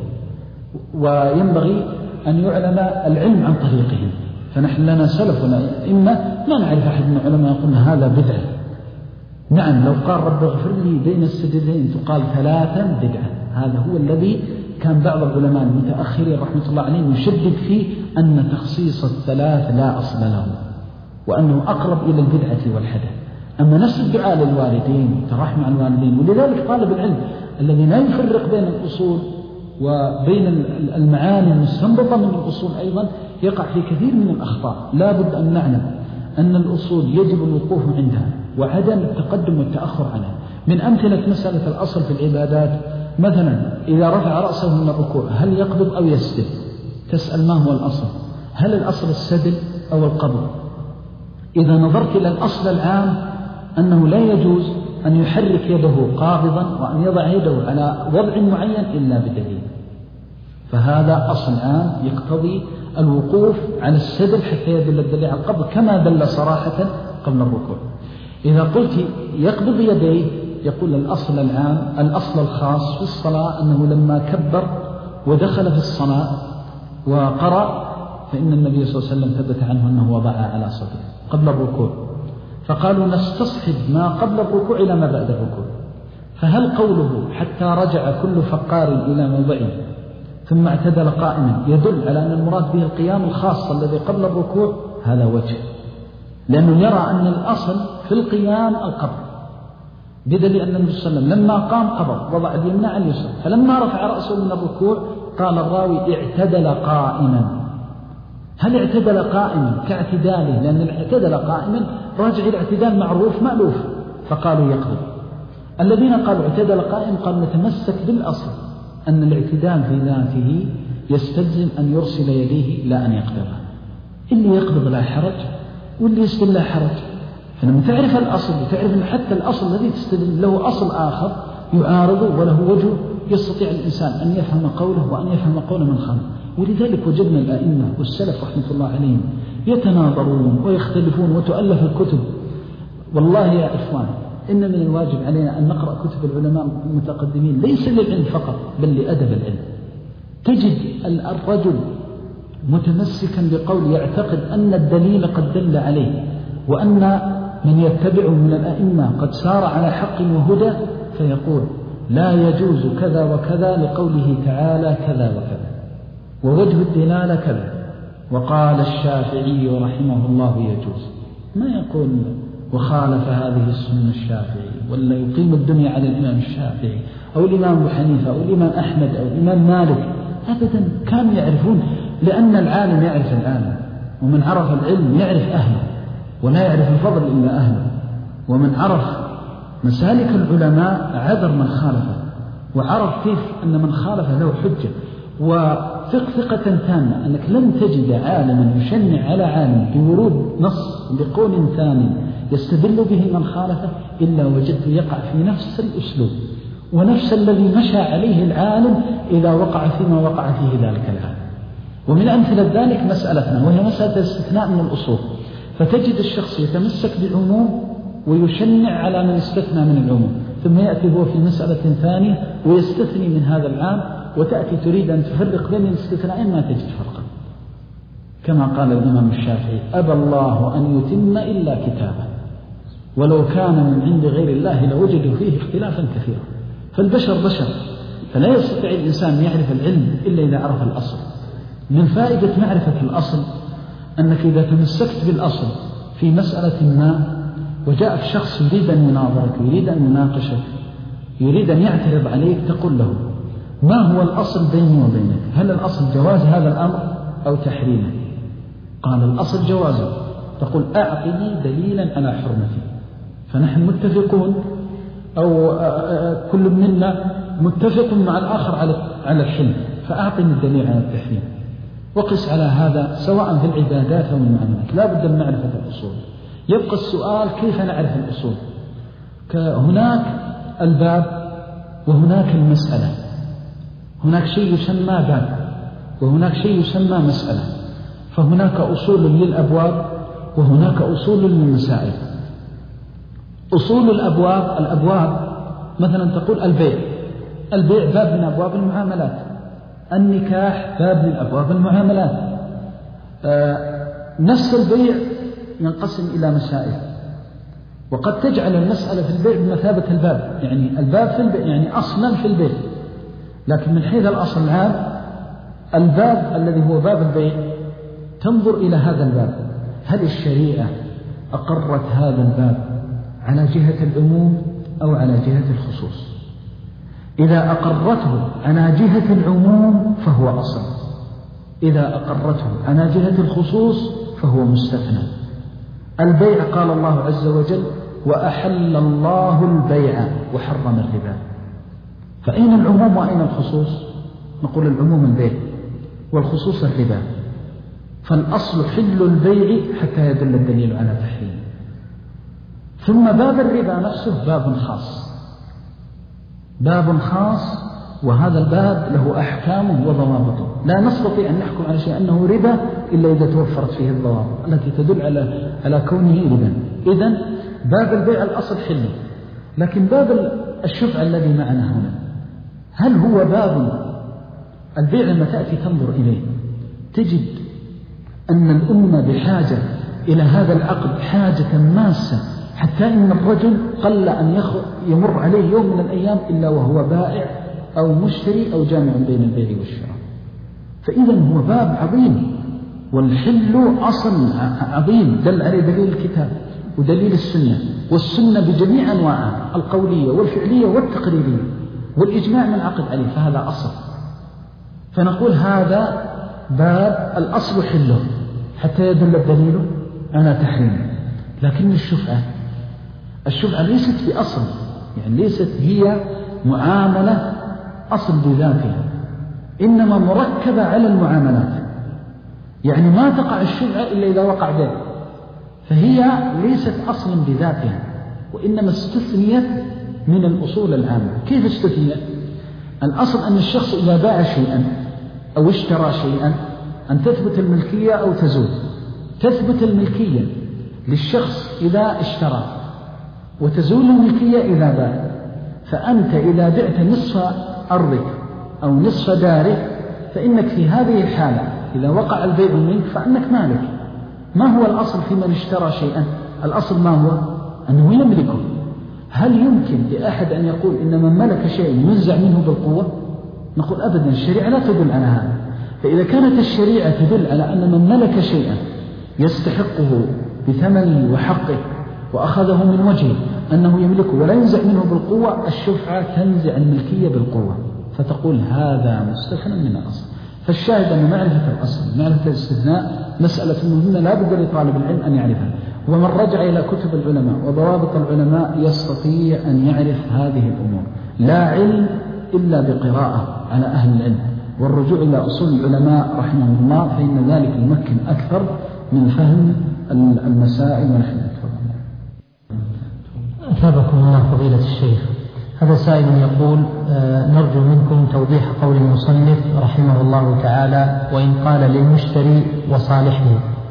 وينبغي أن يعلم العلم عن طريقهم. فنحن لنا سلف ولا إما ما نعرف أحد من العلماء يقول هذا بدعة. نعم، لو قال رب اغفر لي بين السجدين تقال 3 بدعة. هذا هو الذي كان بعض العلماء المتأخرين رحمة الله عليهم يشدد فيه أن تخصيص 3 لا أصل له، وأنه أقرب إلى البدعة والحدث. أما نفس الدعاء للوالدين ترحم على الوالدين، ولذلك طالب العلم الذي لا يفرق بين الأصول وبين المعاني المستنبطة من الأصول أيضا يقع في كثير من الأخطاء. لا بد أن نعلم أن الأصول يجب الوقوف عندها وعدم التقدم والتأخر عنها. من أمثلة مسألة الأصل في العبادات، مثلا إذا رفع رأسه من الركوع هل يقبض أو يسجد؟ تسأل ما هو الأصل؟ هل الأصل السدل أو القبض؟ إذا نظرت إلى الأصل العام أنه لا يجوز أن يحرك يده قابضا وأن يضع يده على وضع معين إلا بدليل، فهذا أصل عام يقتضي الوقوف على السدل حتى يدل الدليل على القبض كما دل صراحة قبل الركوع. إذا قلت يقبض يديه يقول الأصل العام الأصل الخاص في الصلاة أنه لما كبر ودخل في الصلاة وقرأ فإن النبي صلى الله عليه وسلم ثبت عنه أنه وضعها على صدره قبل الركوع، فقالوا نستصحب ما قبل الركوع إلى ما بعد الركوع. فهل قوله حتى رجع كل فقار إلى موضعه ثم اعتدل قائما يدل على أن المراد به القيام الخاص الذي قبل الركوع؟ هذا وجه، لأنه يرى أن الأصل في القيام القبض، بدليل أن النبي صلى الله عليه وسلم لما قام قبض وضع اليمنى على اليسرى، فلما رفع رأسه من الركوع قال الراوي اعتدل قائما. هل اعتدل قائما كاعتداله؟ لأن الاعتدل قائما راجع إلى اعتدال معروف مألوف، فقالوا يقبض. الذين قالوا اعتدل قائما قالوا نتمسك بالأصل أن الاعتدال في ذاته يستلزم أن يرسل يديه لا أن يقبضها. اللي يقبض لا حرج واللي يستدل لا حرج. فلما تعرف الأصل وتعرف أن حتى الأصل الذي تستدل له أصل آخر يعارضه وله وجه يستطيع الإنسان أن يفهم قوله وأن يفهم قول من خلق. ولذلك وجدنا الأئمة والسلف رحمة الله عليهم يتناظرون ويختلفون وتؤلف الكتب. والله يا إخوان إن من الواجب علينا أن نقرأ كتب العلماء المتقدمين ليس للعلم فقط بل لأدب العلم. تجد الرجل متمسكا بقول يعتقد أن الدليل قد دل عليه وأن من يتبعه من الأئمة قد سار على حق وهدى، فيقول لا يجوز كذا وكذا لقوله تعالى كذا وكذا ووجه الدلالة كذا، وقال الشافعي رحمه الله يجوز. ما يقول وخالف هذه السنة الشافعي ولا يقيم الدنيا على الإمام الشافعي أو الإمام أبو حنيفة أو الإمام أحمد أو الإمام مالك. أبدا، كانوا يعرفون، لأن العالم يعرف العالم، ومن عرف العلم يعرف أهله ولا يعرف الفضل إلا أهله. ومن عرف مسالك العلماء عذر من خالفه، وعرف كيف أن من خالفه له حجة، وثق ثقة تامة أنك لن تجد عالما يشنع على عالم بورود نص بقول ثاني يستدل به من خالفه إلا وجدت يقع في نفس الأسلوب ونفس الذي مشى عليه العالم إذا وقع فيما وقع فيه ذلك العالم. ومن أمثلة ذلك مسألتنا وهي مسألة الاستثناء من الأصول، فتجد الشخص يتمسك بعموم ويشنع على من استثنى من العموم، ثم يأتي هو في مسألة ثانية ويستثني من هذا العام، وتأتي تريد أن تفرق بين الاستثناءين ما تجد فرقا. كما قال الإمام الشافعي أبى الله أن يتم إلا كتابه ولو كان من عند غير الله لوجدوا فيه اختلافا كثيرا. فالبشر بشر، فلا يستطيع الإنسان أن يعرف العلم إلا إذا عرف الأصل. من فائدة معرفة الأصل أنك إذا تمسكت بالأصل في مسألة ما وجاءك شخص يريد أن يناظرك، يريد أن يناقشك، يريد أن يعترض عليك، تقول له ما هو الأصل بيني وبينك؟ هل الأصل جواز هذا الأمر أو تحريمه؟ قال الأصل جوازه، تقول أعطني دليلا على حرمتي. فنحن متفقون أو كل منا متفق مع الآخر على الحل، فأعطني الدليل على التحريم. وقس على هذا سواء في العبادات أو المعاملات، لا بد من معرفة الأصول. يبقى السؤال كيف نعرف الأصول؟ هناك الباب وهناك المسألة، هناك شيء يسمى باب وهناك شيء يسمى مسألة. فهناك أصول للأبواب وهناك أصول للمسائل. أصول الأبواب مثلا تقول البيع باب من أبواب المعاملات، النكاح باب من أبواب المعاملات. نفس البيع ينقسم إلى مسائل، وقد تجعل المسألة في البيع بمثابة الباب، يعني الباب في البيع يعني أصلا في البيع، لكن من حيث الأصل العام الباب الذي هو باب البيع تنظر إلى هذا الباب، هل الشريعة أقرت هذا الباب على جهة العموم أو على جهة الخصوص؟ إذا أقرته على جهة العموم فهو أصل، إذا أقرته على جهة الخصوص فهو مستثنى. البيع قال الله عز وجل وأحل الله البيع وحرم الربا، فأين العموم وأين الخصوص؟ نقول العموم البيع والخصوص الربا. فالأصل حل البيع حتى يدل الدليل على تحريمه. ثم باب الربا نفسه باب خاص، وهذا الباب له أحكامه وضوابطه، لا نستطيع أن نحكم على شيء أنه ربا إلا إذا توفرت فيه الضوابط التي تدل على كونه ربا. إذن باب البيع الأصل حله، لكن باب الشفعة الذي معنا هنا هل هو باب البيع؟ لما تأتي تنظر إليه تجد أن الأمة بحاجة إلى هذا العقد حاجة ماسة، حتى إن الرجل قل أن يمر عليه يوم من الأيام إلا وهو بائع أو مشتري أو جامع بين البيع والشراء. فإذا هو باب عظيم، والحل أصل عظيم دل عليه دليل الكتاب ودليل السنة، والسنة بجميع أنواعها القولية والفعلية والتقريرية، والإجماع من عقد عليه، فهذا أصل. فنقول هذا باب الأصل حله حتى يدل الدليل على تحريمه. لكن الشفعة ليست بأصل، يعني ليست هي معاملة أصل بذاتها، إنما مركبة على المعاملات، يعني ما تقع الشفعة إلا إذا وقع بيع، فهي ليست أصلا بذاتها، وإنما استثنيت من الأصول العامة. كيف استثنيت؟ الأصل أن الشخص إذا باع شيئا أو اشترى شيئا أن تثبت الملكية أو تزول. تثبت الملكية للشخص إذا اشترى، وتزول الملكية إذا باع. فأنت إذا بعت نصف أرضك أو نصف دارك فإنك في هذه الحالة إذا وقع البيع منك فأنك مالك. ما هو الأصل في من اشترى شيئا؟ الأصل ما هو؟ أنه يملكه. هل يمكن لأحد أن يقول إن من ملك شيء ينزع منه بالقوة؟ نقول أبدا، الشريعة لا تدل على هذا. فإذا كانت الشريعة تدل على أن من ملك شيئا يستحقه بثمنه وحقه وأخذه من وجهه أنه يملكه ولا ينزع منه بالقوة، الشفعة تنزع الملكية بالقوة، فتقول هذا مستثنى من الأصل. فالشاهد أن معرفة الأصل معرفة الاستثناء مسألة مهمة لا بد لطالب العلم أن يعرفها. ومن رجع إلى كتب العلماء وضوابط العلماء يستطيع أن يعرف هذه الأمور. لا علم إلا بقراءة على أهل العلم والرجوع إلى أصول العلماء رحمهم الله، فإن ذلك يمكن أكثر من فهم المسائل ونحن أكثر. أثابكم الله فضيلة الشيخ. هذا سائل يقول نرجو منكم توضيح قول المصنف رحمه الله تعالى وإن قال للمشتري وصالحه.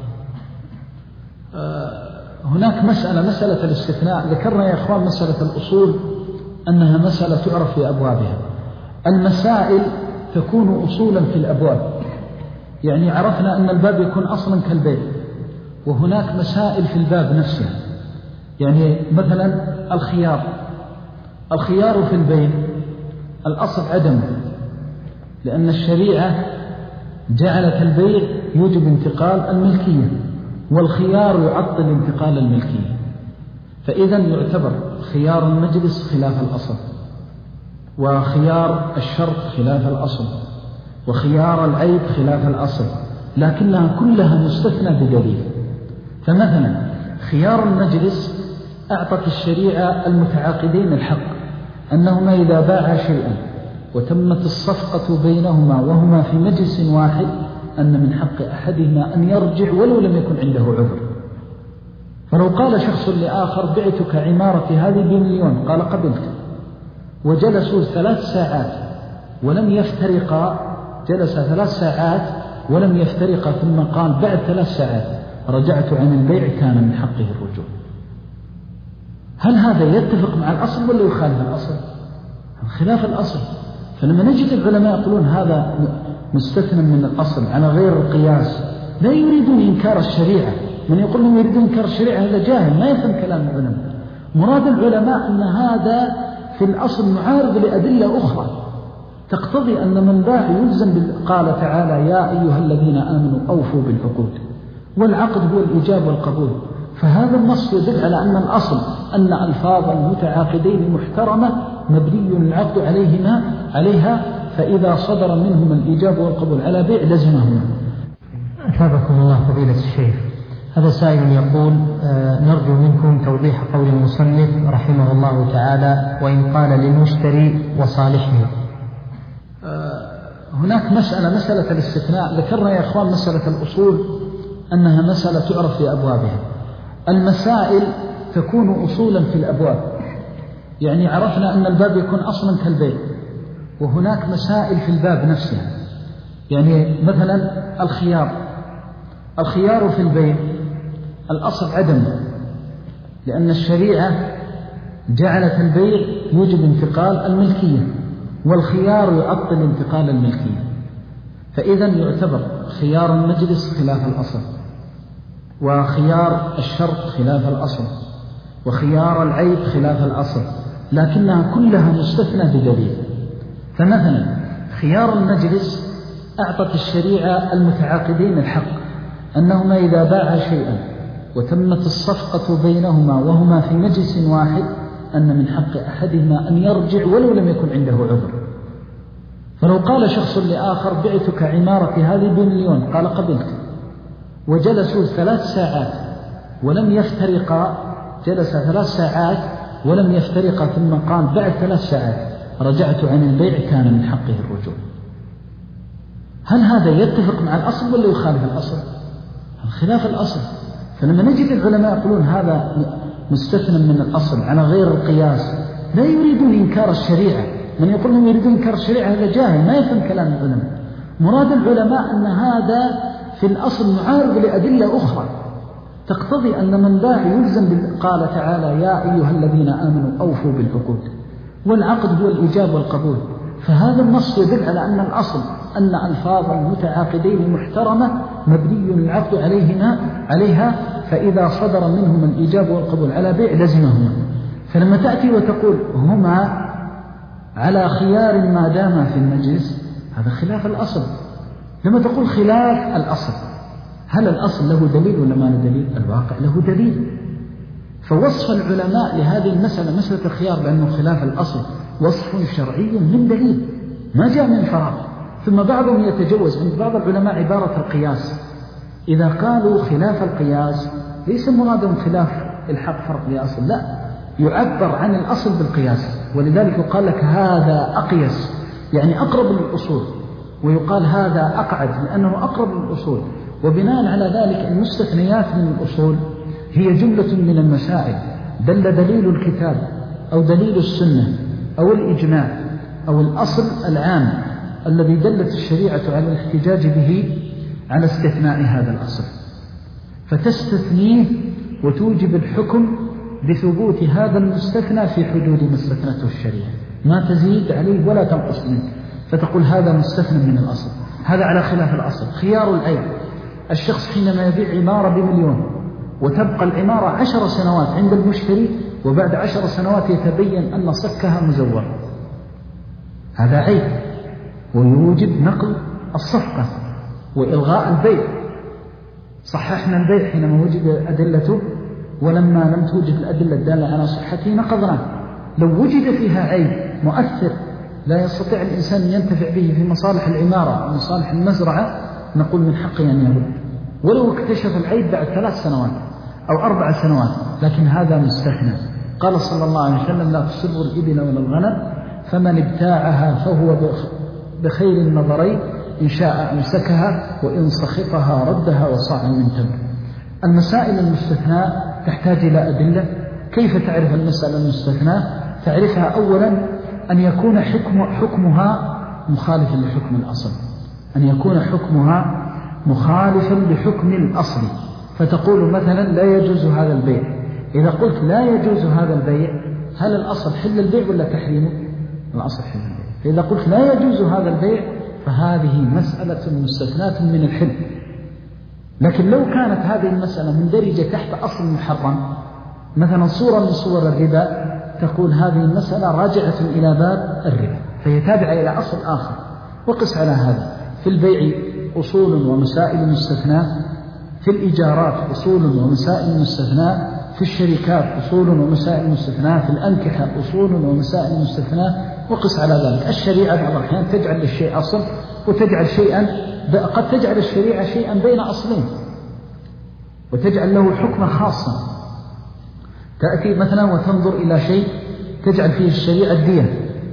هناك مسألة الاستثناء. ذكرنا يا إخوان مسألة الأصول أنها مسألة تعرف في أبوابها. المسائل تكون أصولا في الأبواب، يعني عرفنا أن الباب يكون أصلا كالبيت، وهناك مسائل في الباب نفسها. يعني مثلا الخيار في البيت الأصل عدمه، لأن الشريعة جعلت البيع يوجب انتقال الملكية، والخيار يعطل انتقال الملكية، فإذا يعتبر خيار المجلس خلاف الأصل، وخيار الشرط خلاف الأصل، وخيار العيب خلاف الأصل، لكنها كلها مستثنى بدليل. فمثلا خيار المجلس أعطت الشريعة المتعاقدين الحق أنهما إذا باعا شيئا وتمت الصفقة بينهما وهما في مجلس واحد أن من حق أحدهما أن يرجع ولو لم يكن عنده عذر. فلو قال شخص لآخر بعتك عمارتي هذه ب1,000,000، قال قبلت، وجلسوا 3 ساعات ولم يفترقا، جلس 3 ساعات ولم يفترقا، ثم قال بعد 3 ساعات رجعت عن البيع، كان من حقه الرجوع. هل هذا يتفق مع الأصل ولا يخالف الأصل؟ خلاف الأصل. فلما نجد العلماء يقولون هذا مستثنى من الأصل على غير القياس، لا يريدون إنكار الشريعة. من يقول لهم يريدون إنكار الشريعة هذا جاهل، ما يفهم كلام العلماء. مراد العلماء أن هذا في الأصل معارض لأدلة أخرى تقتضي أن من باع يلزم. قال تعالى يا أيها الذين آمنوا أوفوا بالعقود، والعقد هو الإيجاب والقبول. فهذا النص يدل على أن الأصل أن ألفاظ المتعاقدين محترمة مبني العقد عليها، فإذا صدر منهم الإيجاب والقبول على بيع لزمهما. أثابكم الله فضيلة الشيخ. هذا سائل يقول نرجو منكم توضيح قول المصنف رحمه الله تعالى وإن قال للمشتري وصالحه. هناك مسألة الاستثناء. ذكرنا يا أخوان مسألة الأصول أنها مسألة تعرف في أبوابها. المسائل تكون أصولا في الأبواب، يعني عرفنا أن الباب يكون أصلا كالبيع، وهناك مسائل في الباب نفسها. يعني مثلا الخيار في البيع الأصل عدمه، لأن الشريعة جعلت البيع يوجب انتقال الملكية، والخيار يعطل انتقال الملكية، فإذا يعتبر خيار المجلس خلاف الأصل، وخيار الشرط خلاف الأصل، وخيار العيب خلاف الأصل، لكنها كلها مستثنى بدليل. فمثلا خيار المجلس أعطت الشريعة المتعاقدين الحق أنهما إذا باعا شيئا وتمت الصفقة بينهما وهما في مجلس واحد أن من حق أحدهما أن يرجع ولو لم يكن عنده عذر. فلو قال شخص لآخر بعتك عمارتي هذه ب1,000,000، قال قبلت، وجلسوا 3 ساعات ولم يفترقا، جلس 3 ساعات ولم يفترقا، ثم قال بعد 3 ساعات رجعت عن البيع، كان من حقه الرجوع. هل هذا يتفق مع الأصل ولا يخالف الأصل؟ خلاف الأصل. فلما نجد العلماء يقولون هذا مستثنى من الأصل على غير القياس، لا يريدون إنكار الشريعة. من يقول لهم يريدون إنكار الشريعة هذا جاهل، ما يفهم كلام العلماء. مراد العلماء أن هذا في الأصل معارض لأدلة أخرى تقتضي أن من باع يلزم. قال تعالى يا أيها الذين آمنوا أوفوا بالعقود، والعقد هو الإيجاب والقبول. فهذا النص يدل على أن الأصل أن ألفاظ المتعاقدين محترمة مبني العقد عليها، فإذا صدر منهم الإيجاب والقبول على بيع لزمهما. فلما تأتي وتقول هما على خيار ما دام في المجلس، هذا خلاف الأصل. لما تقول خلاف الأصل، هل الأصل له دليل ولا ما له دليل؟ الواقع له دليل. فوصف العلماء لهذه المسألة، مسألة الخيار، بأنه خلاف الأصل وصف شرعي من دليل ما جاء من فراغ. ثم بعضهم يتجوز عند بعض العلماء عبارة القياس. إذا قالوا خلاف القياس ليس مرادهم خلاف الحق فرق لأصل، لا، يعبر عن الأصل بالقياس. ولذلك يقال لك هذا أقيس، يعني أقرب للأصول، ويقال هذا أقعد لأنه أقرب للأصول. وبناء على ذلك المستثنيات من الأصول هي جملة من المسائل دل دليل الكتاب أو دليل السنة أو الإجماع أو الأصل العام الذي دلت الشريعة على الاحتجاج به على استثناء هذا الأصل، فتستثنيه وتوجب الحكم بثبوت هذا المستثنى في حدود ما استثنته الشريعة، ما تزيد عليه ولا تنقص منه، فتقول هذا مستثنى من الأصل. هذا على خلاف الأصل. خيار العيب، الشخص حينما يبيع عمارة ب1,000,000 وتبقى العمارة 10 سنوات عند المشتري، وبعد 10 سنوات يتبين أن صكها مزور، هذا عيب ويوجب نقل الصفقة وإلغاء البيع. صححنا البيع حينما وجد أدلته، ولما لم توجد الأدلة الدالة على صحته نقضناه. لو وجد فيها عيب مؤثر لا يستطيع الإنسان أن ينتفع به في مصالح العمارة ومصالح المزرعة، نقول من حقه أن يرد ولو اكتشف العيب بعد 3 سنوات أو 4 سنوات، لكن هذا مستثنى. قال صلى الله عليه وسلم: لا تصبوا الإبل ولا الغنم، فمن ابتاعها فهو بخير النظرين، إن شاء أمسكها وإن سخطها ردها وصاع من تمر. المسائل المستثناء تحتاج إلى أدلة. كيف تعرف المسألة المستثناء؟ تعرفها أولا أن يكون حكمها مخالفا لحكم الأصل، أن يكون حكمها مخالفا لحكم الأصل. فتقول مثلا: لا يجوز هذا البيع. إذا قلت لا يجوز هذا البيع، هل الأصل حل البيع ولا تحريمه؟ الأصل حل البيع. فإذا قلت لا يجوز هذا البيع فهذه مسألة مستثناة من الحل. لكن لو كانت هذه المسألة مندرجة تحت أصل محرم، مثلا صورة من صور الربا، تقول هذه المسألة راجعة إلى باب الربا، فهي تابعة إلى أصل آخر. وقس على هذا: في البيع أصول ومسائل مستثناة، في الإيجارات أصول ومسائل مستثناة، في الشركات أصول ومسائل مستثناة، في الأنكحة أصول ومسائل مستثناة. وقس على ذلك. الشريعة بعض الأحيان تجعل للشيء أصل وتجعل شيئا، قد تجعل الشريعة شيئا بين أصلين وتجعل له حكما خاصا. تأتي مثلا وتنظر إلى شيء تجعل فيه الشريعة الدية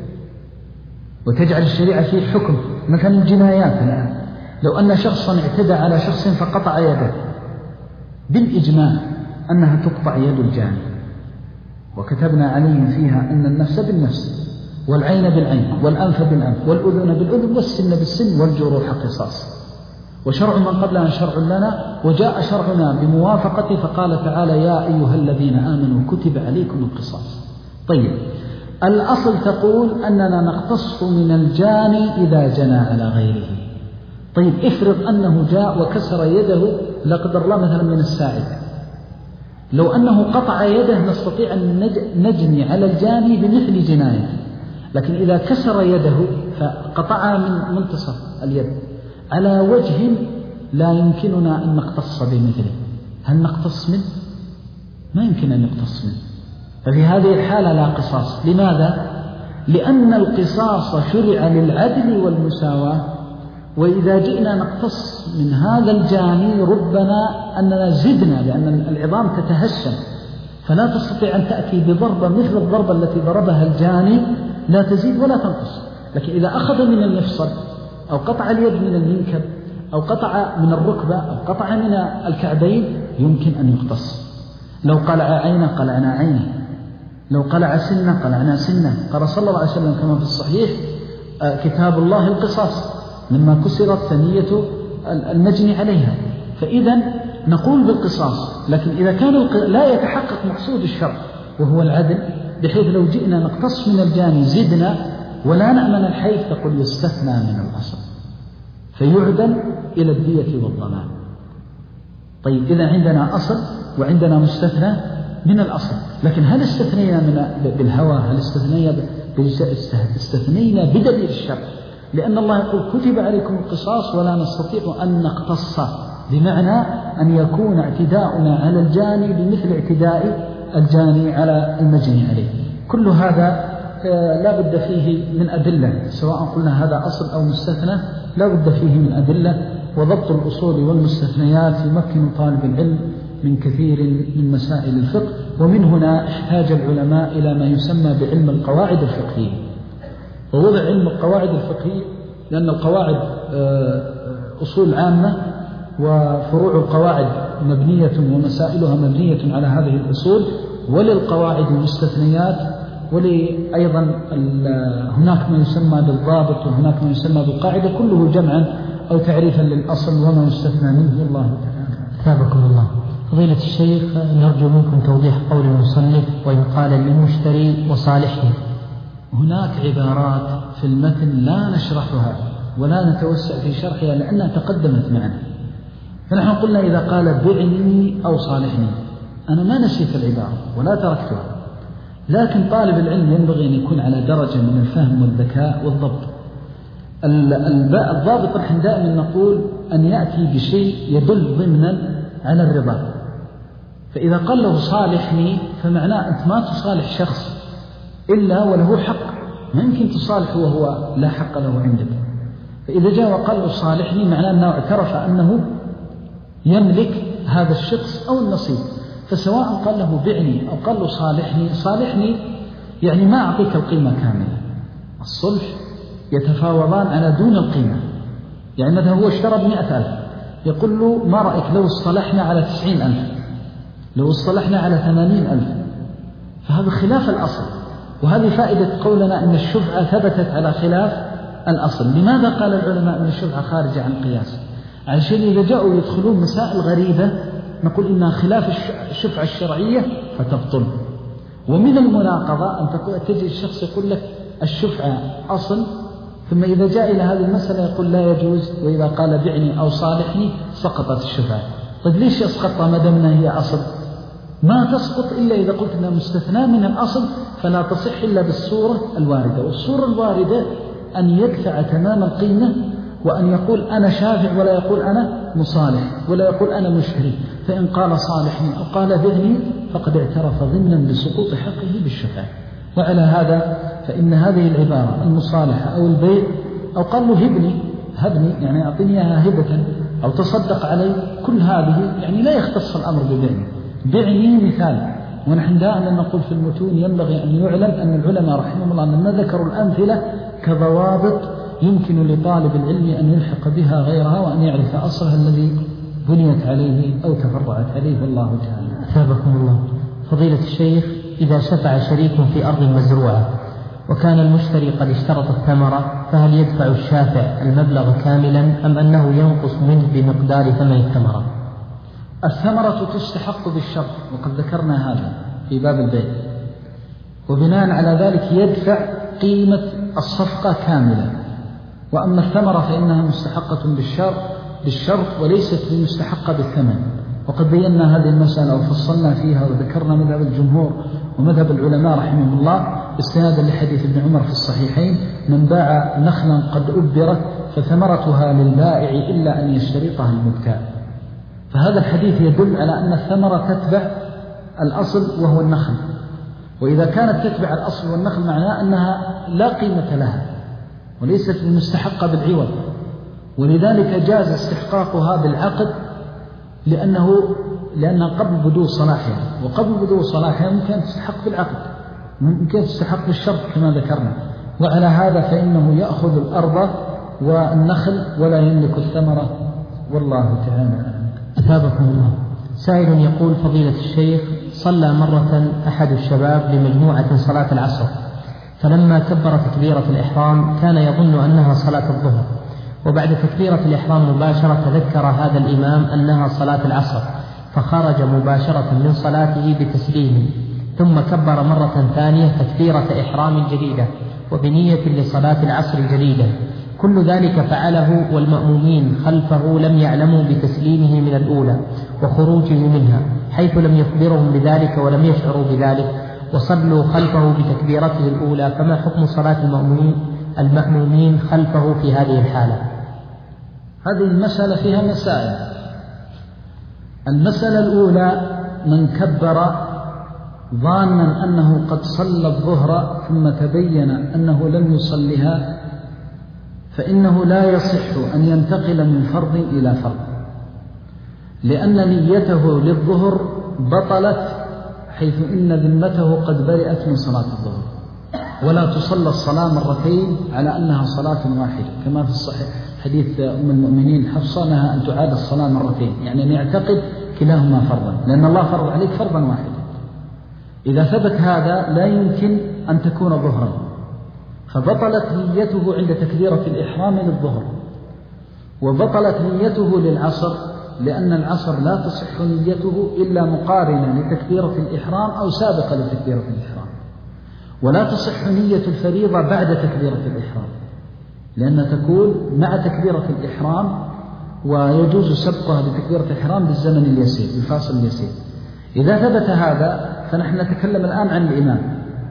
وتجعل الشريعة فيه حكم، مثلا الجنايات. الآن لو أن شخصا اعتدى على شخص فقطع يده، بالإجماع أنها تقطع يد الجاني، وكتبنا عليهم فيها أن النفس بالنفس والعين بالعين والأنف بالأنف والأذن بالأذن والسن بالسن والجروح قصاص. وشرع من قبلنا شرع لنا، وجاء شرعنا بموافقته، فقال تعالى: يا أيها الذين آمنوا كتب عليكم القصاص. طيب، الأصل تقول أننا نقتص من الجاني إذا جنى على غيره. طيب، افرض أنه جاء وكسر يده لا قدر الله مثلا من الساعد، لو أنه قطع يده نستطيع أن نجني على الجاني بمثل جناية. لكن إذا كسر يده فقطعها من منتصف اليد على وجه لا يمكننا أن نقتص بمثله، هل نقتص منه؟ ما يمكن أن نقتص منه. ففي هذه الحالة لا قصاص. لماذا؟ لأن القصاص شرع للعدل والمساواة، وإذا جئنا نقتص من هذا الجاني ربما أننا زدنا، لأن العظام تتهشم، فلا تستطيع أن تأتي بضربة مثل الضربة التي ضربها الجاني، لا تزيد ولا تنقص. لكن إذا أخذ من المفصل أو قطع اليد من المنكب أو قطع من الركبة أو قطع من الكعبين يمكن أن يقتص. لو قلع عينه قلعنا عينه، لو قلع سنه قلعنا سنه. قال صلى الله عليه وسلم كما في الصحيح: كتاب الله القصاص، لما كسرت ثنية المجني عليها. فإذا نقول بالقصاص، لكن إذا كان لا يتحقق مقصود الشرع وهو العدل، بحيث لو جئنا نقتص من الجاني زدنا ولا نأمن الحيف، تقول يستثنى من الأصل فيعدل إلى الدية والضمان. طيب، إذا عندنا أصل وعندنا مستثنى من الأصل، لكن هل استثنينا بالهوى؟ هل استثنينا بدليل الشرع؟ لأن الله يقول: كتب عليكم القصاص ولا نستطيع أن نقتص، بمعنى أن يكون اعتداؤنا على الجاني بمثل اعتداء الجاني على المجني عليه. كل هذا لا بد فيه من أدلة، سواء قلنا هذا أصل أو مستثنى لا بد فيه من أدلة. وضبط الأصول والمستثنيات يمكن طالب العلم من كثير من مسائل الفقه. ومن هنا احتاج العلماء إلى ما يسمى بعلم القواعد الفقهية. ووضع علم القواعد الفقهية لأن القواعد أصول عامة، وفروع القواعد مبنية ومسائلها مبنية على هذه الأصول، وللقواعد مستثنيات، ولأيضا هناك ما يسمى بالضابط وهناك ما يسمى بالقاعدة، كله جمعا أو تعريفا للأصل وما يستثنى منه. الله تعالى. ثابكم الله. فضيلة الشيخ، نرجو منكم توضيح قول المصنف: وإن قال للمشتري وصالحه. هناك عبارات في المتن لا نشرحها ولا نتوسع في شرحها لأنها تقدمت معنا، فنحن قلنا إذا قال بعني أو صالحني، أنا ما نسيت العبارة ولا تركتها، لكن طالب العلم ينبغي أن يكون على درجة من الفهم والذكاء والضبط. الضابط نحن دائما نقول أن يأتي بشيء يدل ضمنا على الرضا. فإذا قال له صالحني فمعناه أنت ما تصالح شخص إلا وله حق، ما يمكن تصالح وهو لا حق له عندك. فإذا جاء وقال له صالحني معناه أنه اعترف أنه يملك هذا الشخص أو النصيب. فسواء قال له بعني أو قال له صالحني يعني ما أعطيك القيمة كاملة. الصلح يتفاوضان على دون القيمة. يعني مثلا هو اشترى ب100,000، يقول له ما رأيك لو اصطلحنا على 90,000، لو اصطلحنا على 80,000. فهذا خلاف الأصل، وهذه فائدة قولنا أن الشفعة ثبتت على خلاف الأصل. لماذا قال العلماء أن الشفعة خارجة عن القياس؟ علشان إذا جاءوا يدخلون مسائل غريبة نقول إنها خلاف الشفعة الشرعية فتبطل. ومن المناقضة أن تجد الشخص يقول لك الشفعة أصل، ثم إذا جاء إلى هذه المسألة يقول لا يجوز، وإذا قال بعني أو صالحني سقطت الشفعة. طيب ليش يسقطها ما دامنا هي أصل؟ ما تسقط إلا إذا قلت أنها مستثنى من الأصل، فلا تصح إلا بالصورة الواردة. والصورة الواردة أن يدفع تمام القيمة، وأن يقول أنا شافع ولا يقول أنا مصالح ولا يقول أنا مشتري. فإن قال صالحني أو قال بعني فقد اعترف ضمنا لسقوط حقه بالشفاعة. وعلى هذا فإن هذه العبارة المصالحة أو البيع أو قال له هبني يعني أعطني إياها هبة أو تصدق علي، كل هذه يعني لا يختص الأمر بعني مثال. ونحن دائما نقول في المتون ينبغي أن يعلم أن العلماء رحمهم الله لما ذكروا الأمثلة كضوابط يمكن لطالب العلم أن يلحق بها غيرها، وأن يعرف أصلها الذي بنيت عليه أو تفرعت عليه. الله تعالى. أثابكم الله. فضيلة الشيخ، إذا شفع شريك في أرض مزروعة وكان المشتري قد اشترط الثمرة، فهل يدفع الشافع المبلغ كاملا أم أنه ينقص منه بمقدار ثمن الثمرة؟ الثمرة تستحق بالشرط، وقد ذكرنا هذا في باب البيع، وبناء على ذلك يدفع قيمة الصفقة كاملة. وأما الثمرة فإنها مستحقة بالشرط وليست بمستحقة بالثمن. وقد بينا هذه المسألة وفصلنا فيها وذكرنا مذهب الجمهور ومذهب العلماء رحمهم الله استنادا لحديث ابن عمر في الصحيحين: من باع نخلا قد أبرت فثمرتها للبائع إلا أن يشترطها المبتاع. فهذا الحديث يدل على أن الثمرة تتبع الأصل وهو النخل، وإذا كانت تتبع الأصل والنخل معناه أنها لا قيمة لها وليست المستحقة بالعوض، ولذلك جاز استحقاقها بالعقد لأنها قبل بدو صلاحها، وقبل بدو صلاحها ممكن تستحق بالعقد، ممكن تستحق بالشرط كما ذكرنا. وعلى هذا فإنه يأخذ الأرض والنخل ولا يملك الثمرة، والله تعالى. أثابكم الله. سائل يقول: فضيلة الشيخ، صلى مرة أحد الشباب لمجموعة صلاة العصر، فلما كبر تكبيرة الإحرام كان يظن أنها صلاة الظهر، وبعد تكبيرة الإحرام مباشرة تذكر هذا الإمام أنها صلاة العصر، فخرج مباشرة من صلاته بتسليم، ثم كبر مرة ثانية تكبيرة إحرام جديدة وبنية لصلاة العصر الجديدة. كل ذلك فعله والمأمومين خلفه لم يعلموا بتسليمه من الأولى وخروجه منها، حيث لم يخبرهم بذلك ولم يشعروا بذلك، وصلوا خلفه بتكبيرته الأولى. فما حكم صلاة المأمومين خلفه في هذه الحالة؟ هذه المسألة فيها مسائل. المسألة الأولى: من كبر ظانا أنه قد صلى الظهر ثم تبين أنه لم يصلها، فإنه لا يصح أن ينتقل من فرض إلى فرض، لأن نيته للظهر بطلت، حيث إن ذمته قد برئت من صلاة الظهر. ولا تصلى الصلاة مرتين على أنها صلاة واحدة، كما في الصحيح حديث أم المؤمنين حفصة أنها أن تعاد الصلاة مرتين، يعني أن يعتقد كلاهما فرضا، لأن الله فرض عليك فرضا واحدا. إذا ثبت هذا لا يمكن أن تكون ظهرا، فبطلت نيته عند تكبيرة الإحرام للظهر، وبطلت نيته للعصر، لأن العصر لا تصح نيته إلا مقارنة لتكبيرة الإحرام أو سابقة لتكبيرة الإحرام، ولا تصح نية الفريضة بعد تكبيرة الإحرام، لأن تكون مع تكبيرة الإحرام ويجوز سبقها بتكبيرة الإحرام بالزمن اليسير، بالفاصل اليسير. إذا ثبت هذا فنحن نتكلم الآن عن الإمام.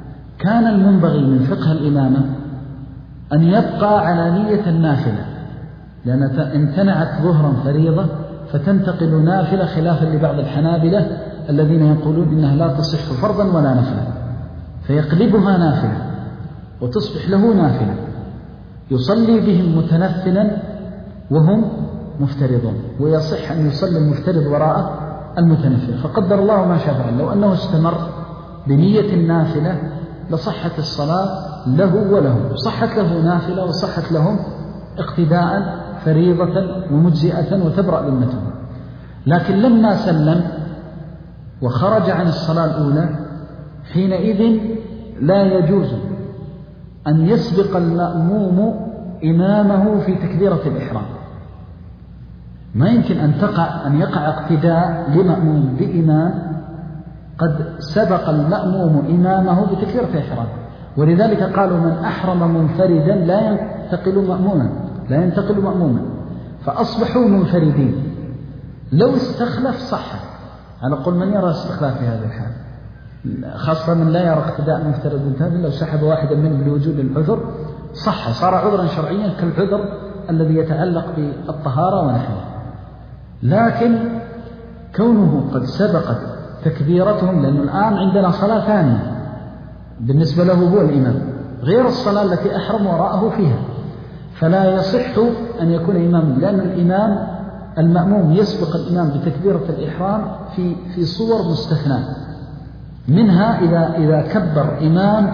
كان المنبغي من فقه الإمامة أن يبقى على نية النافلة، لأن امتنعت ظهرا فريضة فتنتقل نافلة، خلافا لبعض الحنابلة الذين يقولون إنها لا تصح فرضا ولا نفلا، فيقلبها نافلة وتصبح له نافلة، يصلي بهم متنفلا وهم مفترضون، ويصح أن يصلي المفترض وراء المتنفل. فقدر الله ما شاء فعل، لو أنه استمر بنية النافلة لصحت الصلاة له وله، صحت له نافلة وصحت لهم اقتداء فريضة ومجزئة وتبرأ ذمته. لكن لما سلم وخرج عن الصلاة الأولى حينئذ لا يجوز أن يسبق المأموم إمامه في تكبيرة الإحرام. ما يمكن أن يقع اقتداء لمأموم بإمام قد سبق المأموم إمامه بتكبيرة الإحرام، ولذلك قالوا من أحرم منفردا لا ينتقل مأموما، فأصبحوا منفردين. لو استخلف صح، على قول من يرى استخلاف في هذا الحال، خاصة من لا يرى اقتداء مفترض منتهى، لو سحب واحدا منهم لوجود العذر صح، صار عذرا شرعيا كالعذر الذي يتعلق بالطهارة ونحوه. لكن كونه قد سبقت تكبيرتهم، لأنه الآن عندنا صلاة ثانية بالنسبة له هو الإمام غير الصلاة التي أحرم وراءه فيها، فلا يصح أن يكون إمام، لأن الإمام المأموم يسبق الإمام بتكبيرة الإحرام في صور مستثناة منها إذا كبر إمام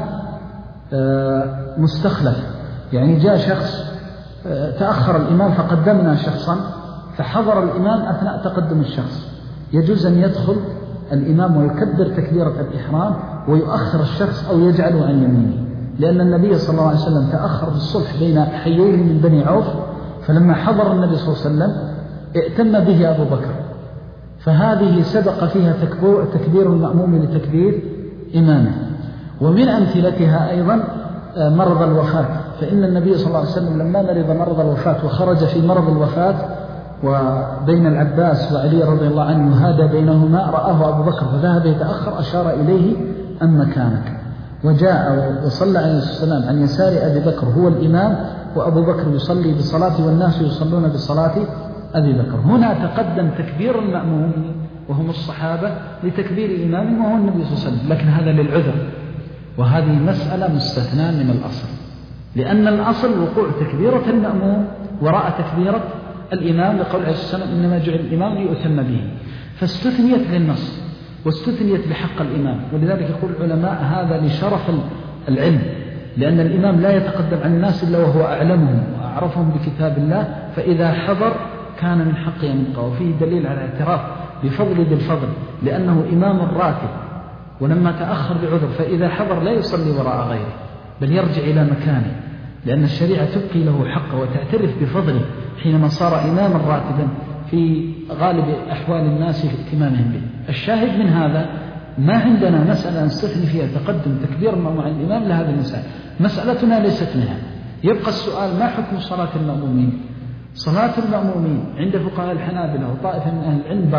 مستخلف، يعني جاء شخص تأخر الإمام فقدمنا شخصا فحضر الإمام أثناء تقدم الشخص، يجوز أن يدخل الإمام ويكبر تكبيرة الإحرام ويؤخر الشخص أو يجعله عن يمينه، لأن النبي صلى الله عليه وسلم تأخر بالصلح بين حيين من بني عوف، فلما حضر النبي صلى الله عليه وسلم ائتم به أبو بكر، فهذه سبق فيها تكبير المأموم لتكبير إمامه. ومن أمثلتها أيضا مرض الوفاة، فإن النبي صلى الله عليه وسلم لما مرض مرض الوفاة وخرج في مرض الوفاة وبين العباس وعلي رضي الله عنه هذا بينهما، رآه أبو بكر فذهب يتأخر، أشار إليه أن مكانك، وجاء وصلى عليه السلام عن يسار أبي بكر هو الإمام، وأبو بكر يصلي بصلاته والناس يصلون بصلاة أبي بكر. هنا تقدم تكبير المأموم وهم الصحابة لتكبير إمامهم وهو النبي صلى الله عليه وسلم، لكن هذا للعذر، وهذه مسألة مستثناة من الأصل، لأن الأصل وقوع تكبيرة المأموم وراء تكبيرة الإمام، لقول عليه السلام إنما جعل الإمام ليؤتم به، فاستثنيت للنص واستثنيت بحق الإمام. ولذلك يقول العلماء هذا لشرف العلم، لأن الإمام لا يتقدم عن الناس إلا وهو أعلمهم وأعرفهم بكتاب الله، فإذا حضر كان من حقه أن يبقى، وفيه دليل على اعتراف بفضل بالفضل، لأنه إمام راتب ولما تأخر بعذر فإذا حضر لا يصلي وراء غيره بل يرجع إلى مكانه، لأن الشريعة تبقي له حقه وتعترف بفضله حينما صار إماما راتبا في غالب أحوال الناس في ائتمامهم به. الشاهد من هذا ما عندنا مسألة نستثني فيها تقدم تكبير مع الإمام لهذا المسألة، مسألتنا ليست منها. يبقى السؤال ما حكم صلاة المأمومين؟ صلاة المأمومين عند فقهاء الحنابلة وطائفة من أهل العلم